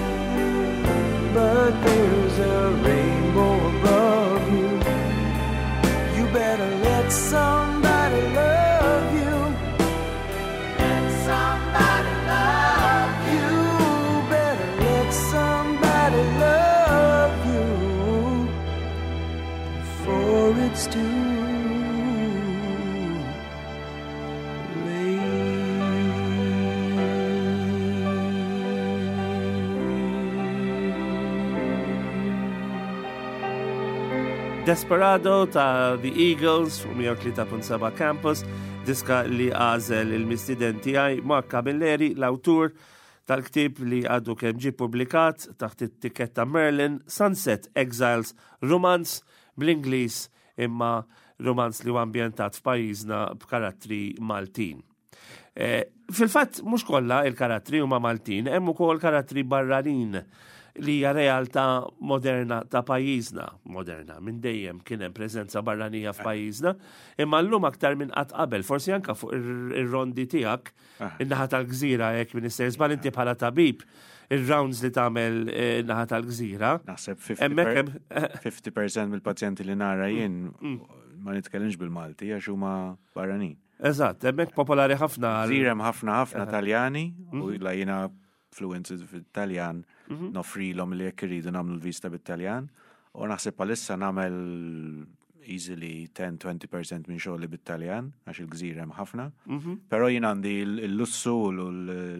but there's a rainbow above you. You better let somebody love you. Let somebody love you. Better let somebody love you before it's too Desperado ta' The Eagles fuq one oh three point seven Campus, diska li għażel il-mistiden tiegħi Mark Camilleri, l-awtur tal-ktib li għadu kemm ġie pubblikat taħt it-tiketta Merlin, Sunset Exiles, romanz bl-Ingliż imma romanz li huwa ambjentat f'pajjiżna b'karattri Maltin. Eh, Fil-fatt mhux kollha il-karattri huma Maltin, hemm ukoll karattri barranin li hija realtà moderna ta' pajjiżna, moderna minn dejjem kien hemm preżenza barranija f'pajjiżna, imma llum aktar minn qatt qabel, forsi anke fuq ir-rondi tiegħek in-naħa tal-Gżira hekk Minister żball inti bħala tabib ir-rounds li tagħmel naħa tal-Gżira. Naħseb fifty percent mill-pazjenti li nara jien ma nitkellimx bil-Malti għax huma barranin. Eżatt, hemmhekk popolari ħafna. Gżira hemm ħafna ħafna Taljani u la jiena fluences fil-Taljan, nofrilhom li jekk iridu nagħmlu l-vista bit-Taljan, u naħseb palissa nagħmel easily ten to twenty percent minn xogħli bit-Taljan għax il-Gżira hemm ħafna. Però jien għandi l-lussu u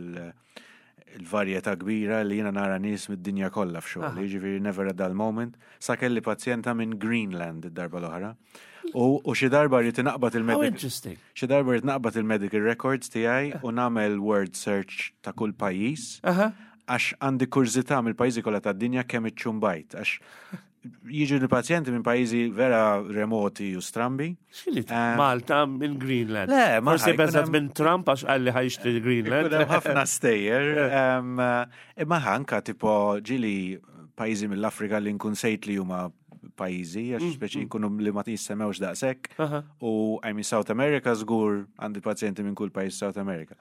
l-varjetà kbira li jiena nara nies mid-dinja kollha f'xogħli, jiġifieri never a dull moment, sakelli pazjenta minn Greenland id-darba l-oħra. U xi darba rrid inaqbad il-medical. Xi darba rrid naqbad il-medical records tiegħi u nagħmel word search ta' kull pajjiż. Għax għandi kurzità mill-pajjiżi kollha tad-dinja kemm iċċumbajt għax jiġu l-pazjenti minn pajjiżi vera remoti u strambi. Malta minn Greenland. Le, ma forsi beżat minn Trump għax qalli ħajixtri Greenland. Hemm ħafna stejjer. Imma ħanka tipo ġili pajjiżi mill-Afrika li nkun sejt li huma pajjiżi għax speċi jkunu li ma jissemmewx daqshekk. U għajmi South America żgur għandi pazjenti minn kull pajjiż South America.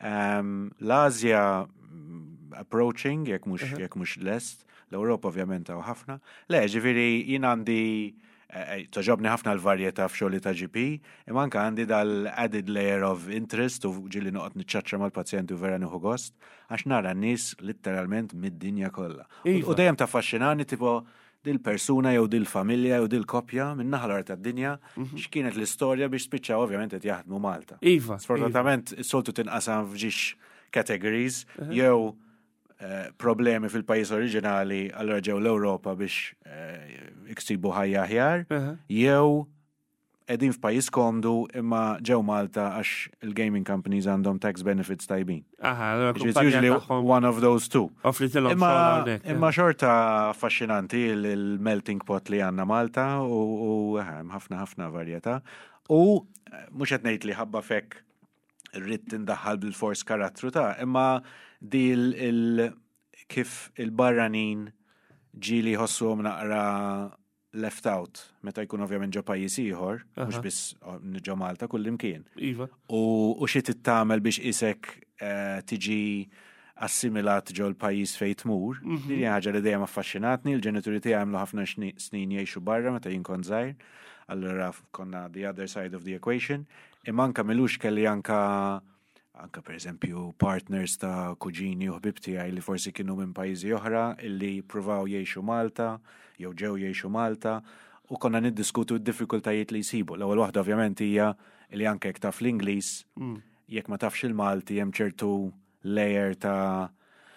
L-Asja approaching jekk mhux jekk mhux lest. L-Ewropa ovvjament hawn ħafna. Le, ġifieri jien għandi toġobni ħafna l-varjetà f'xogħli ta' G P, imma anke għandi dal-added layer of interest u ġieli noqgħod niċċaċċa mal-pazjenti u vera nieħu gost għax nara n-nies letteralment mid-dinja kollha. U dejjem taffaxxinani tipo dil-persuna jew dil-familja jew dil-koppja minn naħa l-art tad-dinja x'kienet l-istorja biex spiċċaw ovvjament qed jaħdmu Malta. Iva. Sfortunatament is-soltu tinqasam f'ġiex categories jew problemi fil-pajjiż oriġinali allura ġew l-Ewropa biex iksibu ħajja aħjar, jew qegħdin f'pajjiż komdu imma ġew Malta għax il-gaming companies għandhom tax benefits tajbin. It's usually one of those two. Imma xorta affaxxinanti il-melting pot li għandna Malta u ħafna ħafna varjetà. U mhux qed ngħid li ħabba fek rrid tindaħħal bil-fors karattru ta' imma di il kif il-barranin ġili ħossuhom naqra left out meta jkun ovvjament ġo pajjiż ieħor, mhux biss ġo Malta kull imkien. Iva. U xi tittamel biex isek tiġi assimilat ġol pajjiż fejn tmur. Din hija ħaġa li dejjem affaxxinatni, il-ġenituri tiegħi għamlu ħafna snin jgħixu barra meta jien kont żgħir. Allura konna the other side of the equation. Imma anke milux kelli anka anka per eżempju partners ta' kuġini u ħbib tiegħi li forsi kienu minn pajjiżi oħra illi pruvaw jgħixu Malta, jew ġew jgħixu Malta, u konna niddiskutu d-diffikultajiet li jsibu. L-ewwel waħda ovvjament hija li anke jekk taf l-Ingliż, jekk ma tafx il-Malti hemm ċertu layer ta'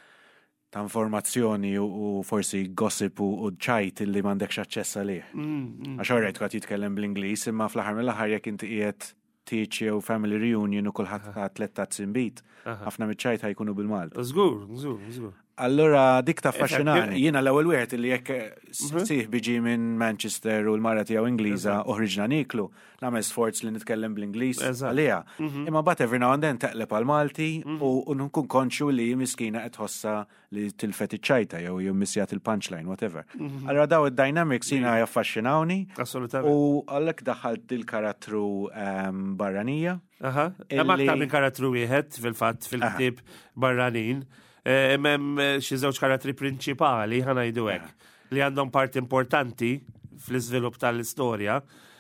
ta' informazzjoni u forsi gossip u ċajt illi m'għandekx aċċess għalih. Għax orrejt kont jitkellem bl-Ingliż, imma fl-aħħar mill-aħħar jekk inti qiegħed teach jew family reunion u kulħadd ta' tliet simbit, ħafna miċ-ċajt ħajkunu bil-Malti. Żgur, żgur, żgur. Allura dik ta' affaxxinani. Jiena l-ewwel wieħed li jekk sih biġi minn Manchester u l-mara tiegħu Ingliża uħriġna niklu, nagħmel sforz li nitkellem bl-Ingliż għaliha. Imma bat every now and then teqleb għal Malti u nkun konxu li miskina qed ħossa li tilfet iċ-ċajta jew jew missjat il-punchline whatever. Allura daw id-dynamics jiena jaffaxxinawni. Assolutament. U għalhekk daħalt il-karattru barranija. Aha. Hemm aktar minn karattru wieħed fil-fatt fil-ktieb barranin. Mem xi żewġ karattri prinċipali ħanajdu hekk li għandhom part importanti fl-iżvilupp tal-istorja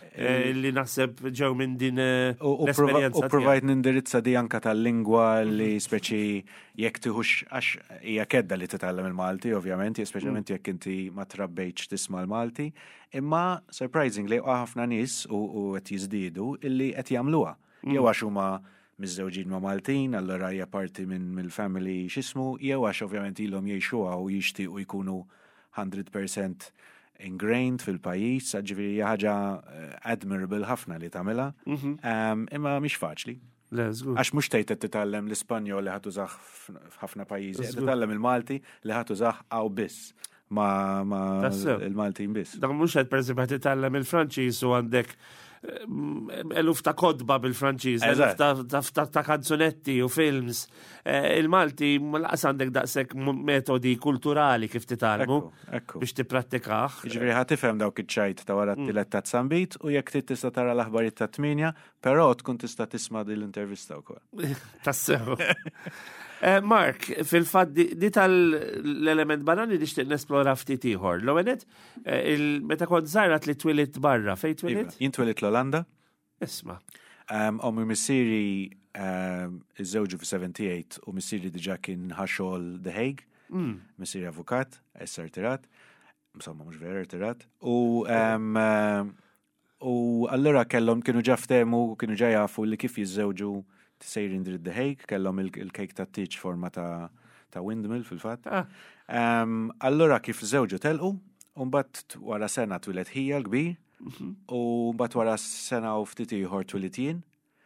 li naħseb ġew minn din l-esperjenza. U provajt nindirizza di anka tal-lingwa li speċi jekk tieħux għax hija kedda li titgħallem il-Malti, ovvjament, speċjalment jekk inti ma trabbejtx tisma' l-Malti, imma surprisingly ħafna nies u qed jiżdiedu illi qed jagħmluha. Jew għax huma miż-żewġin ma' Maltin, allura hija parti minn mill-family x'ismu, jew għax ovvjament ilhom jgħixuha u jixtiequ jkunu one hundred percent ingrained fil-pajjiż, ġifieri hija ħaġa admirable ħafna li tagħmilha. Imma mhix faċli. Għax mhux tgħid qed titgħallem l-Ispanjol li ħadd tużah f'ħafna pajjiżi, qed titgħallem il-Malti li ħadd tużah hawn biss ma il-Maltin biss. Dak mhux qed pereżempju qed titgħallem il-Franċiż u għandek eluf ta' kodba bil-Franċiż, eluf ta' kanzunetti u films. Il-Malti laqas għandek daqshekk metodi kulturali kif titgħallmu biex tipprattikah. Jiġifieri ħadd tifhem dawk iċ-ċajt ta' wara t-tielet ta' Sambit u jekk trid tista' tara l-aħbarijiet ta' tminja, però tkun tista' tisma' din l-intervista wkoll. Tassew. Mark, fil-fatt di tal-element barrani nixtieq nesplora ftit ieħor. L-ewwel meta kont żgħira li twilit barra, fejn twilit? Jien twilit l-Olanda. Isma'. Ommi missieri iż-żewġu fi seventy-eight u missieri diġà kien ħaxol The Hague. Missieri avukat, issa rtirat. Insomma mhux vera rtirat. U u allura kellhom kienu ġa ftehmu, kienu ġa jafu li kif jiżżewġu sejrin dritt The Hague, kellhom il-kejk ta' teach forma ta' ta' windmill fil-fatt. Allura kif żewġu telqu, u mbagħad wara sena twilet hija l-kbir, u mbagħad wara sena u ftit ieħor twilet jien.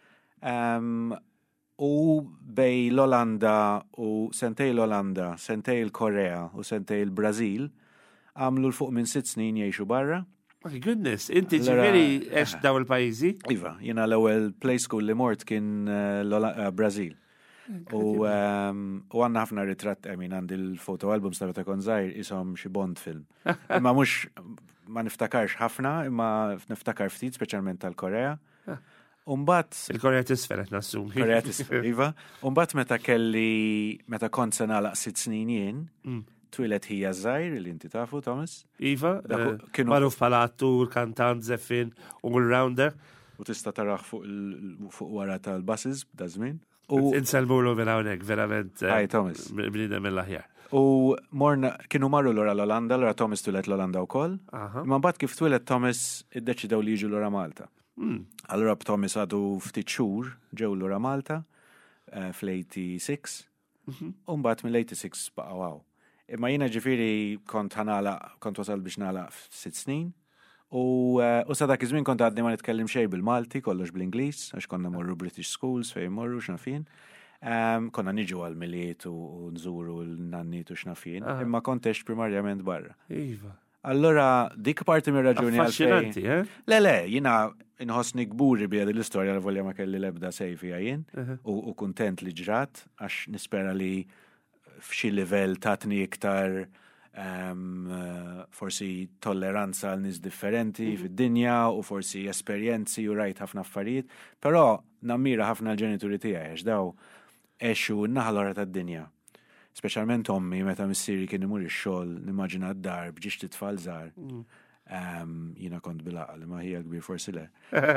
U bej l-Olanda u sentej l-Olanda, sentej l-Korea u sentej l-Brażil għamlu l-fuq minn sitt snin jgħixu barra. My goodness, inti ġifieri għex daw il-pajjiżi? Iva, jiena l-ewwel play school li mort kien Brażil. U għandna ħafna ritratt, I mean, għandi l-foto albums ta' meta kont żgħir ishom xi Bond film. Imma mhux ma niftakarx ħafna, imma niftakar ftit speċjalment tal-Korea. Mbagħad il-Korea t'isfel qed nassum. Korea t'isfel, iva. Mbagħad meta kelli meta kont se nagħlaq sitt snin jien, twilet hija żgħir li inti tafu, Thomas. Iva, magħruf bħala attur, kantant, żeffin u all-rounder. U tista' tarah fuq wara tal-buses da żmien. Inselmulu minn hawnhekk verament. Hi, Thomas. Bniedem mill-aħjar. U morna kienu marru lura l-Olanda, lura Thomas twilet l-Olanda wkoll. Imma mbagħad kif twilet Thomas iddeċidew li jiġu lura Malta. Allura b'Thomas għadu ftit xhur ġew lura Malta fl-eighty-six. U mbagħad mill-eighty-six baqgħu hawn. Imma jiena ġifieri kont ħanala, kont wasal biex nagħlaq f'sitt snin. U sa dak iż-żmien kont għadni ma nitkellem xejn bil-Malti, kollox bl-Ingliż, għax konna morru British schools fejn morru x'nafin. Konna niġu għal-miliet u nżuru l-nannit u x'nafin, imma kontex primarjament barra. Iva. Allora, dik parti mir raġuni Affaxxinanti, eh? Le, le, jiena inħossni gburi bija l-istorja li volja ma kelli lebda sejfi għajin u kuntent li ġrat, għax nispera li f'xi livell tatni iktar Um, uh, forsi tolleranza għal nies differenti mm-hmm. fid-dinja u forsi esperjenzi u rajt ħafna affarijiet, però nammira ħafna l-ġenituri tiegħi għax daw għexu n-naħa l-ora tad-dinja. speċjalment ommi meta missieri kien imur ix-xogħol, nimmaġina d-dar bġiex titfal żgħar. Jiena kont bil-aqal, ma hija kbir forsi le.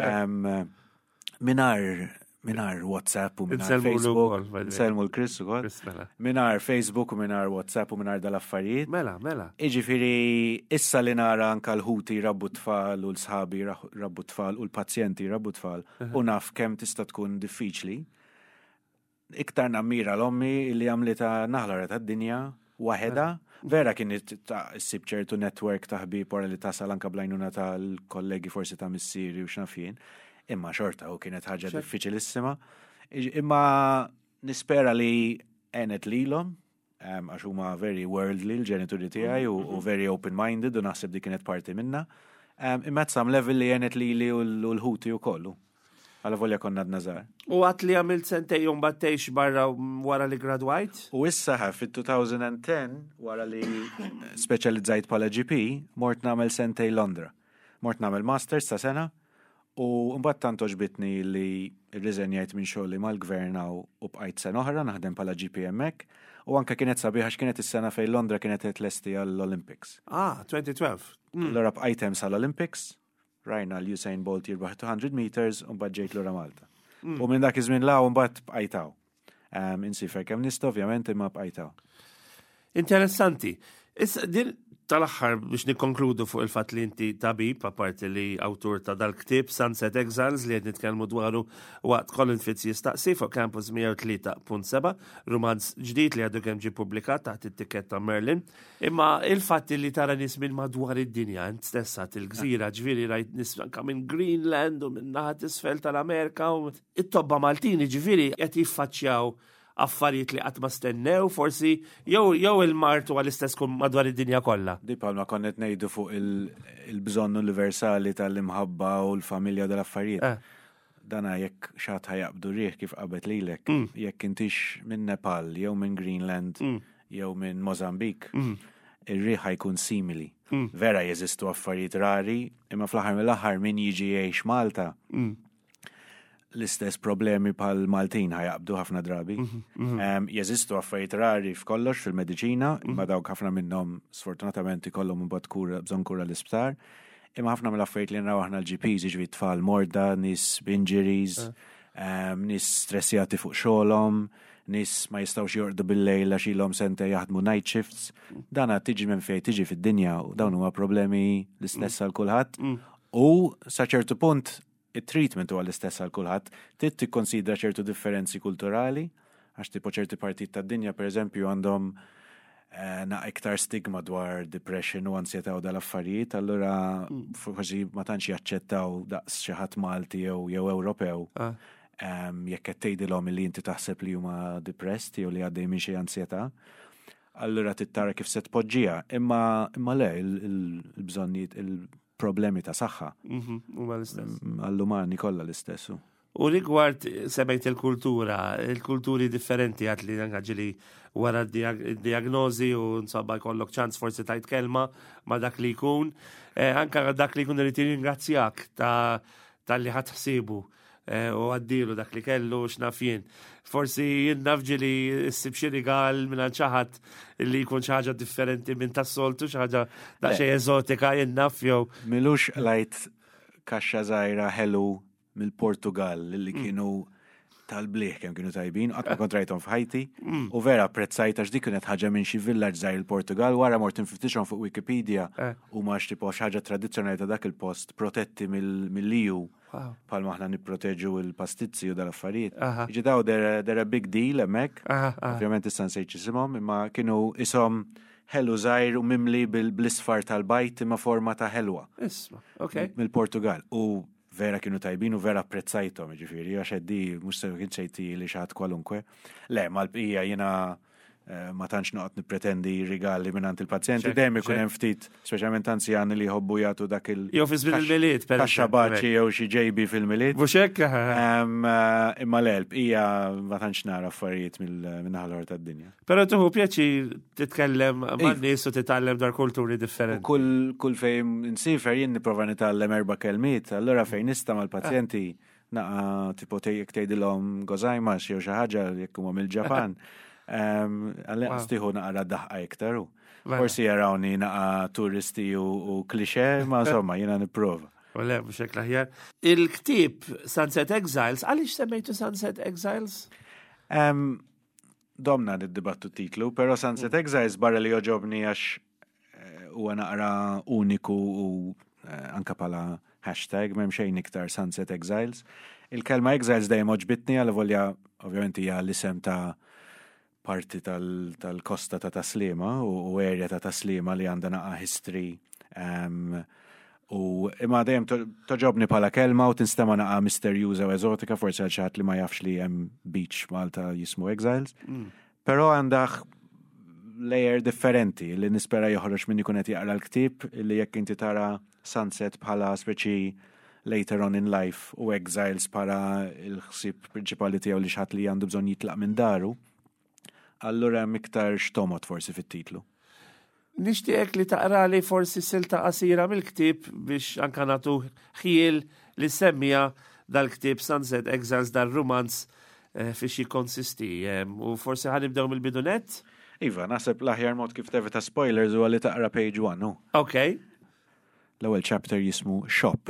Minar minar WhatsApp u minar Facebook, nselmu l-Chris ukoll. Minar Facebook u minar WhatsApp u minar dal-affarijiet. Mela, mela. Iġifieri issa li nara anke l-ħuti rabbu tfal u l-sħabi rabbu tfal u l-pazjenti rabbu tfal u naf kemm tista' tkun diffiċli. Iktar nammira l-ommi li għamlita naħla tad-dinja waħeda. Vera kien issib ċertu network ta' ħbieb wara li tasal anke blajnuna tal-kollegi forsi ta' missieri u x'nafien. Imma xorta u kienet ħaġa diffiċilissima. Imma nispera li għenet lilhom għax huma very worldly l-ġenituri tiegħi u very open-minded u naħseb di kienet parti minna. Imma tsam level li għenet lili u l-ħuti u kollu. Għala volja konna d-nazar. U għat li għamilt sentejjum battejx barra wara li gradwajt? U issa fit-twenty ten, wara li specializzajt pala G P, mort namel sentej Londra. Mort namel masters ta' sena, u mbagħad tant oġbitni li rriżenjajt minn xogħli mal-gvern u bqajt sena oħra naħdem pala G P hemmhekk, u anke kienet sabiħa x'kienet is-sena fejn Londra kienet qed lesti għall-Olympics. Ah, twenty twelve. Allura bqajt hemm sal-Olympics. Rajna l-Usain Bolt jirbaħ two hundred meters un bad ġejt l-ura Malta. U minn dak iż-żmien law un bad bqajtaw. Insifer kemm nista' ovvjament imma bqajtaw. Interessanti. Issa din tal-aħħar biex nikkonkludu fuq il-fatt li inti tabib, apparti li awtur ta' dal-ktieb Sunset Exiles li qed nitkellmu dwaru waqt Colin Fitz jistaqsi fuq Campus one oh three point seven, romanz ġdid li għadu kemm ġie pubblikat taħt it-tikketta Merlin. Imma il-fatt li tara nies minn madwar id-dinja, int stessa il-gżira ġifieri rajt nies anke minn Greenland u minn naħat isfel tal-Amerika u it-tobba Maltini ġifieri qed jiffaċċjaw affarijiet li qatt ma stennew, forsi jew jew il-mart huwa l-istess kum madwar id-dinja kollha. Di palma konnet ngħidu fuq il-bżonn universali tal-imħabba u l-familja dal-affarijiet. Dana jekk xatt ħajaqbdu rieħ kif qabet lilek, jekk intix minn Nepal, jew minn Greenland, jew minn Mozambik, ir-rieħ ħajkun simili. Vera jeżistu affarijiet rari, imma fl-aħħar mill-aħħar min jiġi jgħix Malta. L-istess problemi pal Maltin ħajaqbdu ħafna drabi. Jeżistu affarijiet rari f'kollox fil-mediċina, imma dawk ħafna minnhom sfortunatament ikollhom imbagħad kura bżonn kura l-isptar. Imma ħafna mill-affarijiet li naraw aħna l-G Ps jiġri tfal morda, nies b'injuries, nies stressjati fuq xogħolhom, nies ma jistgħux jorqdu bil-lejl għax ilhom sente jaħdmu night shifts. Dana tiġi minn fejn tiġi fid-dinja u dawn huma problemi l-istess għal kulħadd. U sa ċertu punt it-treatment huwa l-istess għal kulħadd, trid tikkonsidra ċertu differenzi kulturali, għax tipo ċerti partit tad-dinja pereżempju għandhom na iktar stigma dwar depression u ansjetà u dal-affarijiet, allura forsi ma tantx jaċċettaw daqs xi ħadd Malti jew jew Ewropew. Jekk qed tgħidilhom li inti taħseb li huma depressed jew li għaddej minn xi ansjetà, allura tittara kif se tpoġġiha, imma imma le il-bżonnijiet il problemi ta' saħħa. Huma l-istess. Għall-umani kollha l-istess. U rigward semmejt il-kultura, il-kulturi differenti għat li ġili wara d-diagnozi u insomma jkollok ċans forsi tajt kelma ma dak li jkun. Anka dak li jkun li ringrazzjak tal-li ħatħsibu u għaddilu dak li kellu x'nafjien. Forsi jinnafġi li s-sib xi rigal minn ċaħat li jkun xaħġa differenti minn tas-soltu, xaħġa daqsxejn eżotika jinnaf jew. Milux lajt kaxxa żgħira ħelu mill-Portugal li kienu tal-bliħ kemm kienu tajbin, qatt ma kont rajthom f'ħajti, u vera apprezzajt għax dik kienet ħaġa minn xi villaġġ żgħir il-Portugal, wara mort infittixhom fuq Wikipedia u ma x'tipu xi ħaġa tradizzjonali ta' dak il-post protetti mill-E U. Palma aħna nipproteġu il-pastizzi u dal-affarijiet. Iġi daw they're a big deal hemmhekk. Ovvjament issa nsejt isimhom, imma kienu ishom ħelu żgħir u mimli bl-isfar tal-bajt imma forma ta' ħelwa. Isma, okay. Mill-Portugal. U vera kienu tajbin u vera apprezzajthom, ġifieri għax għeddi mhux se kien sejti li xi ħadd kwalunkwe. Le, mal-bqija jiena ma tantx noqgħod nippretendi rigali mingħand il-pazjenti, dejjem ikun hemm ftit, speċjalment anzjani li jħobbu jagħtu dak il- jew fi żmien il-milied kaxxa baċi jew xi ġejbi fil-milied. Mhux hekk? Imma l-elb hija ma tantx nara affarijiet min-naħa l-oħra tad-dinja. Però tuħu pjaċir titkellem man-nies u titgħallem dwar kulturi differenti. Kull kull fejn insifer jien nipprova nitgħallem erba' kelmiet, allura fejn nista' mal-pazjenti naqa' tipo jekk tgħidilhom gozajmax jew xi ħaġa jekk huma mill-Ġapan. Għalli stiħu naqra daħqa iktar. Forsi jarawni naqa turisti u klixe, ma insomma jena niprofa. Wale, mux ek laħjar. Il-ktib Sunset Exiles, għalix semmejtu Sunset Exiles? Domna nid-dibattu titlu, pero Sunset Exiles barra li joġobni għax u naqra uniku u anka pala hashtag, mem xejn iktar Sunset Exiles. Il-kelma Exiles dajem oġbitni għal volja, ovvjament hija l-isem ta' parti tal-kosta ta' Taslima u area ta' Taslima li għandha naqa' history. U imma dejjem toġobni pala kelma u tinstema naqa' misterjuża u eżotika, forsi għal xaħat li ma jafx li hemm beach Malta jismu Exiles. Però għandax layer differenti li nispera joħroġ minn ikun qed jaqra l-ktieb li jekk inti tara Sunset bħala speċi later on in life u Exiles para il-ħsieb prinċipali tiegħu li xaħat li għandu bżonn jitlaq minn daru, allura hemm iktar xtomot forsi fit-titlu. Nixtieq li taqra li forsi silta qasira mill-ktieb biex anka nagħtu ħiel li semmija dal-ktieb Sunset Exiles dal-romanz fi xi konsisti. U forsi ħanibdew mill-bidunet? Iva, naħseb l-aħjar mod kif tevita spoilers u għalli taqra page one. Okay. L-ewwel chapter jismu Shop.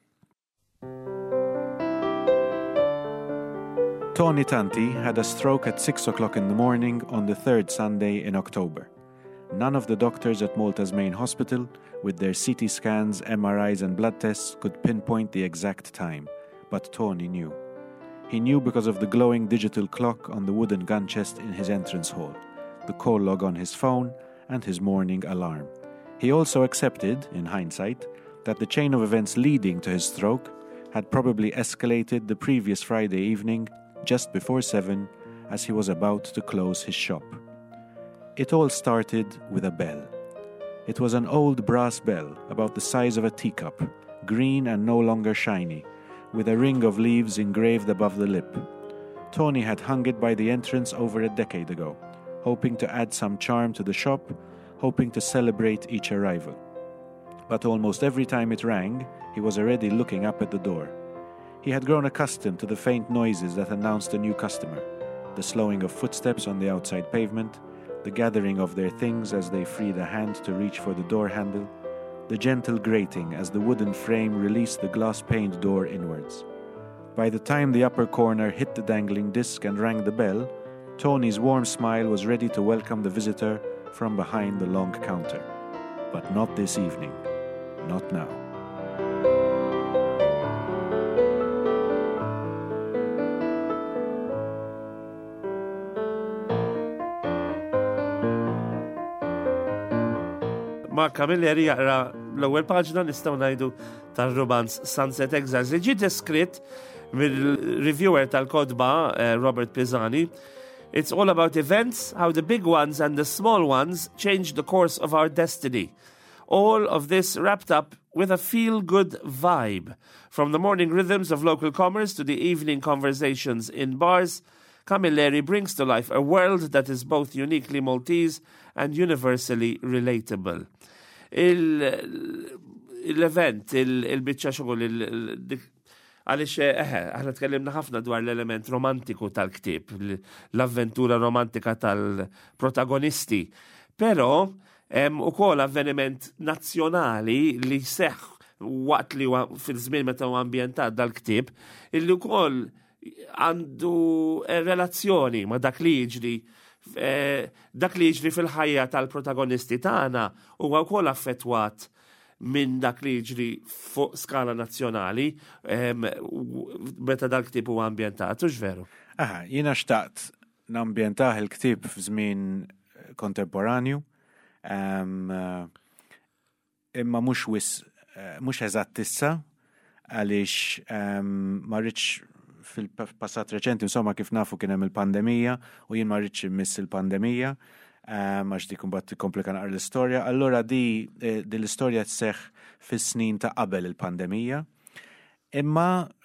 Tony Tanti had a stroke at six o'clock in the morning on the third Sunday in October. None of the doctors at Malta's main hospital, with their C T scans, M R Is and blood tests, could pinpoint the exact time, but Tony knew. He knew because of the glowing digital clock on the wooden gun chest in his entrance hall, the call log on his phone, and his morning alarm. He also accepted, in hindsight, that the chain of events leading to his stroke had probably escalated the previous Friday evening, just before seven, as he was about to close his shop. It all started with a bell. It was an old brass bell, about the size of a teacup, green and no longer shiny, with a ring of leaves engraved above the lip. Tony had hung it by the entrance over a decade ago, hoping to add some charm to the shop, hoping to celebrate each arrival. But almost every time it rang, he was already looking up at the door. He had grown accustomed to the faint noises that announced a new customer, the slowing of footsteps on the outside pavement, the gathering of their things as they freed a hand to reach for the door handle, the gentle grating as the wooden frame released the glass-paned door inwards. By the time the upper corner hit the dangling disc and rang the bell, Tony's warm smile was ready to welcome the visitor from behind the long counter. But not this evening. Not now. Ma Camilleri jaqra l-ewwel paġna nistgħu ngħidu tar-romanz Sunset Exiles li ġie deskritt mill-reviewer tal-kodba Robert Pisani. It's all about events, how the big ones and the small ones change the course of our destiny. All of this wrapped up with a feel-good vibe. From the morning rhythms of local commerce to the evening conversations in bars, Camilleri brings to life a world that is both uniquely Maltese and universally relatable. Il-event, il-bicċa xogħol, għalix, eħe, aħna tkellimna ħafna dwar l-element romantiku tal-ktib, l-avventura romantika tal-protagonisti. Pero, hemm ukoll avveniment nazzjonali li seħħ waqt li fil-żmien meta huwa ambjentat dal-ktib, illi wkoll għandu relazzjoni ma dak li jiġri dak li jiġri fil-ħajja tal-protagonisti tagħna huwa wkoll affettwat minn dak li jiġri fuq skala nazzjonali meta dal-ktib huwa ambjentat, hux veru? Aha, jiena xtaqt nambjentaħ il-ktib f'żmien kontemporanju, imma mhux wis mhux eżatt issa għaliex ma rridx fil-passat reċenti, insomma kif nafu kien hemm il-pandemija u jien ma rridx immiss il-pandemija għax dik imbagħad tikkomplika naqra l-istorja. Allura di l-istorja tseħħ fis-snin ta' qabel il-pandemija. Imma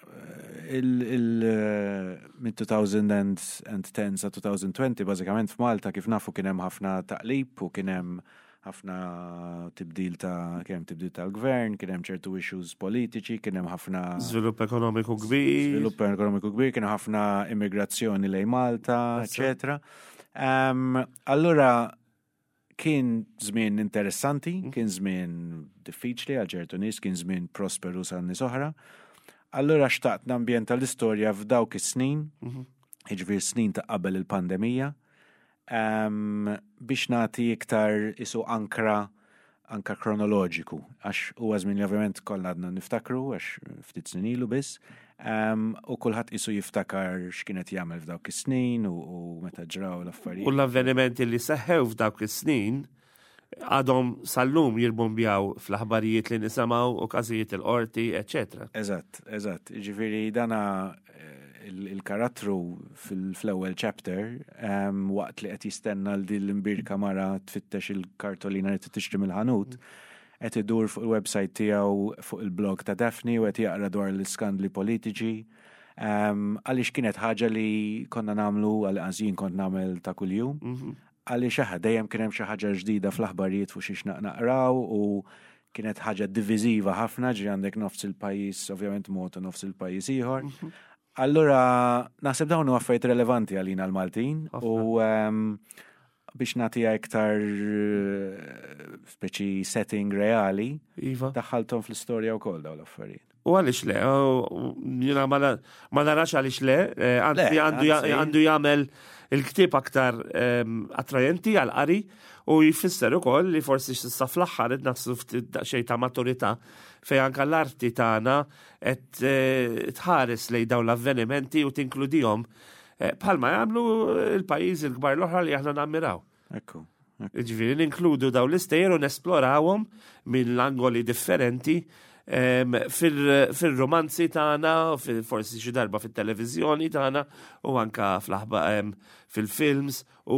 minn twenty ten sa twenty twenty bażikament f'Malta kif nafu kien hemm ħafna taqlib u kien hemm ħafna tibdil ta' kien hemm tibdil tal-gvern, kien hemm ċertu issues politiċi, kien hemm ħafna żvilupp ekonomiku kbir, żvilupp ekonomiku kbir, kien hemm ħafna immigrazzjoni lejn Malta, eċetera. Um, allura, kien żmien interessanti, kien żmien diffiċli għal ċertu nies, kien żmien prosperu sal nies oħra. Allura xtaqt nambjenta l-istorja f'dawk is-snin, jiġifieri snin ta' qabel il-pandemija, um, biex nagħti iktar isu ankra anka kronoloġiku, għax huwa żmien li ovvjament kollha għadna niftakru għax ftit snin ilu biss, um, u kulħadd isu jiftakar x'kienet jagħmel f'dawk is-snin u, u meta ġraw l-affarijiet. U l-avvenimenti li seħħew f'dawk is-snin għadhom sal-lum jirbumbjaw fl-aħbarijiet li nisimgħu u każijiet il-qorti, eċetera. Eżatt, eżatt. Jiġifieri dana il-karattru fil-ewwel chapter um, waqt li qed jistenna l din l-imbirka mara tfittex il-kartolina li tixtri mill-ħanut, qed idur fuq il-website tiegħu fuq il-blog ta' Daphne u qed jaqra dwar l-iskandli politiċi. Um, għaliex kienet ħaġa li konna nagħmlu għal għażin kont nagħmel ta' kuljum. Għaliex aħna dejjem kien hemm xi ħaġa ġdida fl-aħbarijiet fuq xiex naqraw u kienet ħaġa diviżiva ħafna, ġi għandek nofs il-pajjiż, ovvjament mod nofs il-pajjiż ieħor. Allura, naħseb dawn huwa affarijiet relevanti għalina l-Maltin u um, biex nagħtiha iktar uh, speċi setting reali, Iva. daħħalthom fl-istorja wkoll dawn l-affarijiet. U għaliex le, jiena ma narax għaliex le, anzi għandu jagħmel il-ktieb aktar attrajenti għal-qari u jfisser ukoll li forsi s'issa fl-aħħar naqsu xejn ta' maturità fejn anke l-arti tagħna qed tħares lejn dawn l-avvenimenti u tinkludihom bħalma jagħmlu l-pajjiżi l-kbar l-oħra li aħna nammiraw. Ekku. Ġifieri ninkludu dawn l-istejjer u nesplorawhom mill-angoli differenti fil-romanzi tagħna, forsi xi darba fit-televiżjoni tagħna u anka fil-films u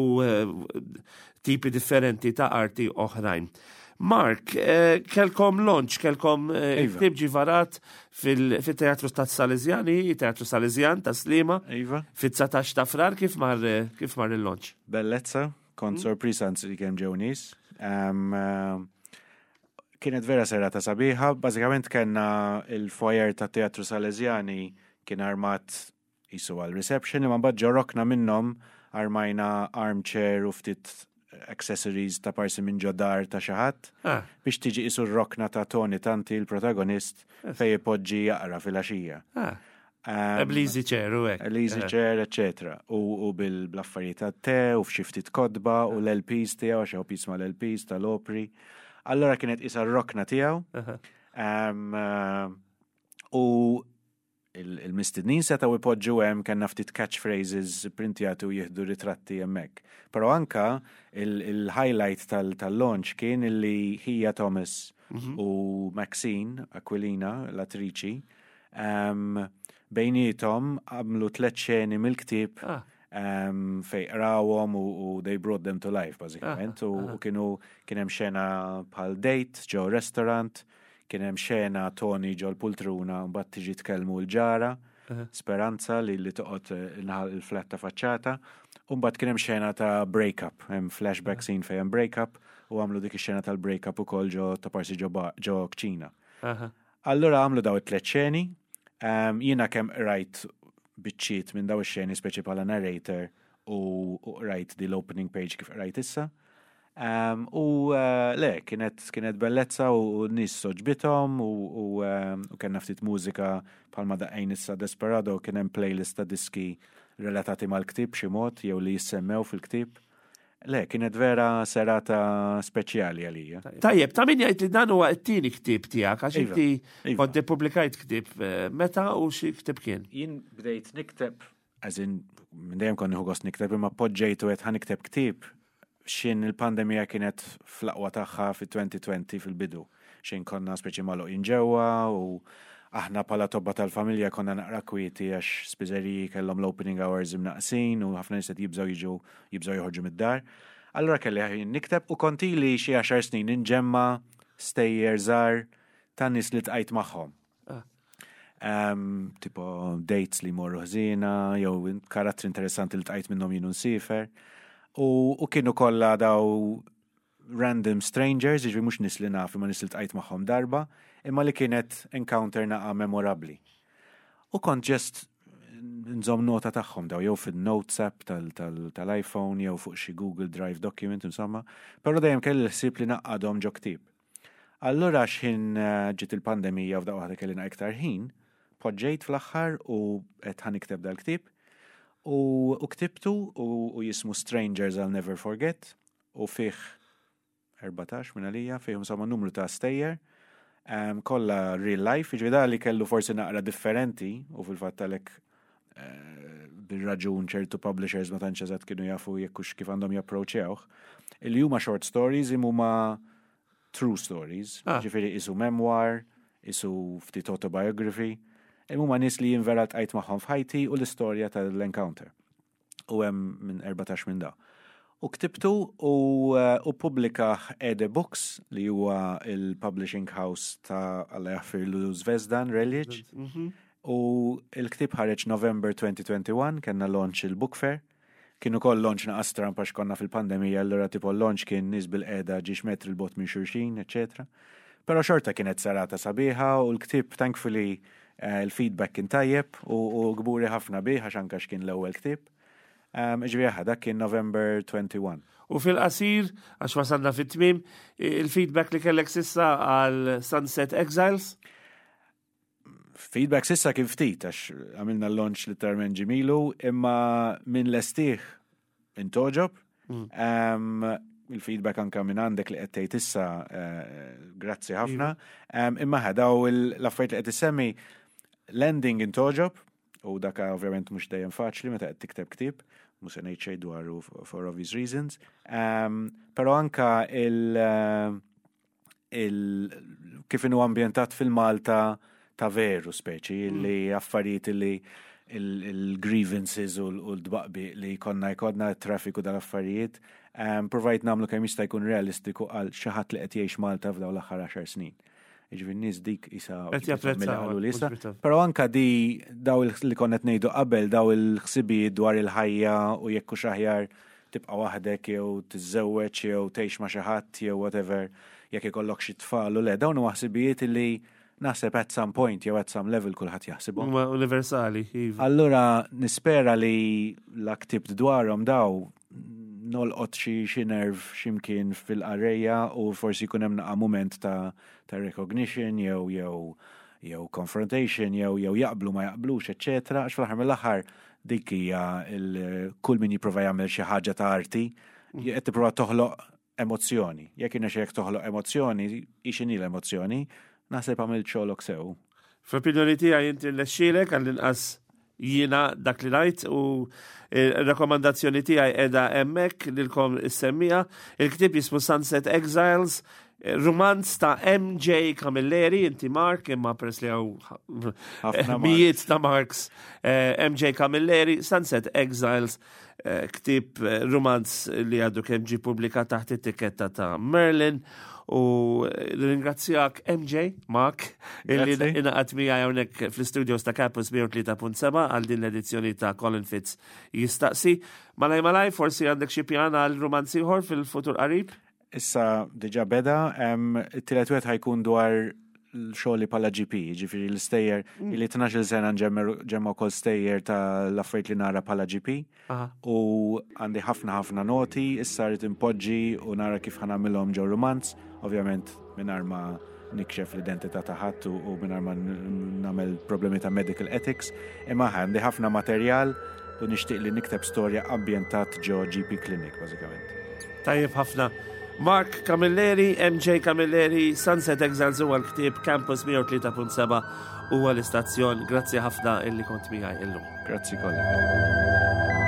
tipi differenti ta' arti oħrajn. Mark, kelkom launch, kelkom ktib ġivarat fil-Teatru ta' Salesiani, Teatru Salesian ta' Slima, fit-tsatax ta' frar, kif mar il-launch? Bellezza, kont sorpriż anzi li kemm ġew nies. Kienet vera serata sabiħa, bażikament kellna il-foyer ta' Teatru Salesiani kien armat jisu għal-reception, imma mbagħad ġorokna minnhom armajna armchair u ftit accessories ta' parsi minn ġodar ta' xi ħadd biex tiġi isu r-rokna ta' Tony Tanti il-protagonist fejn ipoġġi jaqra fil-għaxija. L-easy chair u hekk. L-easy chair, eccetera. U bil-affarijiet ta' te u f'xi ftit kodba u l-L Ps tiegħu għax hawn pisma l-L Ps tal-opri. Allora kienet isa r-rokna tiegħu. U il-mistednin setaw ipoġġu hemm kellna ftit catchphrases printjati u jieħdu ritratti hemmhekk. Però anka il-highlight tal-launch kien illi Hija Thomas u Maxine Aquilina, l-attriċi, bejnietom għamlu tliet xeni mill-ktieb fej qrawhom u they brought them to life bażikament u kienu kien hemm xena bħal date ġew restaurant, kien hemm xena Tony ġol pultruna mbagħad tiġi tkellmu l-ġara, Speranza li li toqgħod il-flat ta' faċċata, u mbagħad kien hemm xena ta' break-up, hemm flashback scene fejn hemm break-up u għamlu dik ix-xena tal-break-up ukoll ġo ta' parsi ġo kċina. Allura għamlu daw it-tliet xeni, jiena kemm rajt biċċiet minn daw ix-xeni speċi bħala narrator u rajt di l-opening page kif rajt issa. Um, u uh, le, kienet, kienet bellezza u nis soġbitom u, u, um, u kena ftit mużika palma daqqajn issa Desperado, kien hemm playlist ta' diski relatati mal-ktib xi mod jew li jissemmew fil-ktib. Le, kienet vera serata speċjali għalija. Tajjeb, ta' min jgħid li dan huwa t-tieni ktib tiegħek għax inti kont ippubblikajt ktib meta u xi ktib kien? Jien bdejt nikteb, għażin minn dejjem konni ħugost nikteb imma poġġejtu qed ħanikteb ktib xin il-pandemija kienet fl-aqwa tagħha fit-twenty twenty fil-bidu. Xin konna speċi magħluqin ġewwa u aħna bħala tobba tal-familja konna naqra kwieti għax spiżeriji kellhom l-opening hours imnaqsin u ħafna nies qed jibżgħu jiġu jibżgħu joħorġu mid-dar. Allura kelli nikteb u kontili xi għaxar snin inġemma stejjer żgħar ta' nies li tqajt magħhom. Um, tipo dates li morru ħżiena jew karattri interessanti li tqajt minnhom jien nsifer. U, u kienu kollha daw random strangers, jiġri mhux nies li nafu ma nies li tqajt magħhom darba, imma li kienet encounter naqa' memorabbli. U kont just nżomm nota tagħhom daw jew fin-notes app tal-iPhone jew fuq xi Google Drive document insomma, però dejjem kelli ħsieb li naqqadhom ġo ktieb. Allura x'ħin ġiet il-pandemija u f'daqqa waħda kellina iktar ħin, poġġejt fl-aħħar u qed ħanikteb dal-ktieb u ktibtu u jismu Strangers I'll Never Forget u fih erbatax minn għalija, fih insomma numru ta' stejjer, um, kollha real life, jiġri li kellu forsi naqra differenti u fil-fatt għalhekk uh, bil-raġun ċertu publishers ma tantx eżatt kienu jafu jekkux kif għandhom japproachewh. Il huma short stories imma true stories, ah. ġifieri isu memoir, isu ftit autobiography, imma nies li jinvera tqajt magħhom f'ħajti u l-istorja tal-encounter. U hemm minn erbatax minn da. U ktibtu u, uh, u publika Ede Books li huwa il-publishing house ta' Alla jaffirlu Zvezdan Relic. Mm-hmm. U il-ktib ħareġ November twenty twenty-one, kellna launch il-book fair. Kienu koll launch naqas trampa konna fil-pandemija, allura tipo launch kien nies bil-qeda ġiex metri l-bot minn xurxin, eccetera. Però xorta kienet sarata sabiħa u l-ktib thankfully uh, il-feedback kien tajjeb u, u gburi ħafna biħa xanka x'kien l-ewwel ktib. Um, Ġvieħa, dak kien November twenty-one. U fil-qasir, għax wasalna fit-tmim, il-feedback li kellek sissa għal Sunset Exiles? Feedback sissa kif ftit, għax għamilna l-launch li tarmen ġimilu, imma minn l-estiħ intoġob. Mm. Um, il-feedback anka minn għandek li għettejt issa, uh, grazzi ħafna. Um, imma ħadaw l-affarijiet li qed issemmi landing intoġob, u daka ovvjament mhux dejjem faċli meta qed tikteb ktib, mhux se ngħid xejn dwaru for obvious reasons. Um, però anka il, uh, il kif inhu ambjentat fil-Malta ta' veru speċi mm. li affarijiet li il-grievances u l-dbaqbi li konna jkodna traffiku dal-affarijiet, um, provajt namlu kemm jista' jkun realistiku għal xi ħadd li qed jgħix Malta f'daw l-aħħar għaxar snin. Iġvin nis dik isa mill-għalulisa. Pero anka di daw li konnet nejdu qabel, daw il-ħsibi dwar il-ħajja u jekku xaħjar tibqa waħdek jew tiżżewweġ jew tgħix ma' xi ħadd jew whatever, jekk ikollok xi tfal u le, dawn huwa ħsibijiet li naħseb at some point jew at some level kulħadd jaħsibhom. Huma universali. Allura nispera li l-aktibt dwarhom daw nolqot xi xi nerv ximkien fil-qarrejja u forsi jkun hemm naqa' mument ta' ta' recognition jew jew jew confrontation jew jew jaqblu ma jaqblux, eċetera, għax fl-aħħar mill-aħħar dik hija kull min jipprova jagħmel xi ħaġa ta' arti qed tipprova toħloq emozzjoni. Jekk inha xejn toħloq emozzjoni, ixini l-emozzjoni, naħseb għamilt xogħolok sew. Fl-opinjoni tiegħi inti nlexxielek għall-inqas jiena dak li ngħid u il-rekomandazzjoni tiegħi qiegħda hemmhekk lilkom issemmija. Il-ktieb jismu Sunset Exiles, romanz ta' M J Camilleri, inti Mark, imma peress li hawn mijiet ta' Marks, M J Camilleri, Sunset Exiles, ktieb romanz li għadu kemm ġie pubblikat taħt it-tiketta ta' Merlin. U ringrazzjak M J, Mark, illi inaqat mija hawnhekk fl-studios ta' Campus one oh three point seven għal din l-edizzjoni ta' Colin Fitz jistaqsi. Malaj malaj, forsi għandek xi pjan għal romanz ieħor fil-futur qarib? Issa diġà beda, it-tielet wieħed ħajkun dwar xogħli bħala G P, ġifieri l-istejjer illi tnax-il sena ġemma wkoll stejjer ta' l-affarijiet li nara bħala G P. U għandi ħafna ħafna noti, issa rrid impoġġi u nara kif ħanamilhom ġew romanz, ovvjament mingħajr ma nikxef l-identità ta' ħadd u mingħajr ma nagħmel problemi ta' medical ethics, imma għandi ħafna materjal u nixtieq li nikteb storja ambjentat ġo G P clinic bażikament. Tajjeb ħafna. Mark Camilleri, M J Camilleri, Sunset Exiles huwa l-ktieb, Campus one oh three point seven huwa l-istazzjon. Grazzi ħafna illi kont miegħi illum. Grazzi kollha.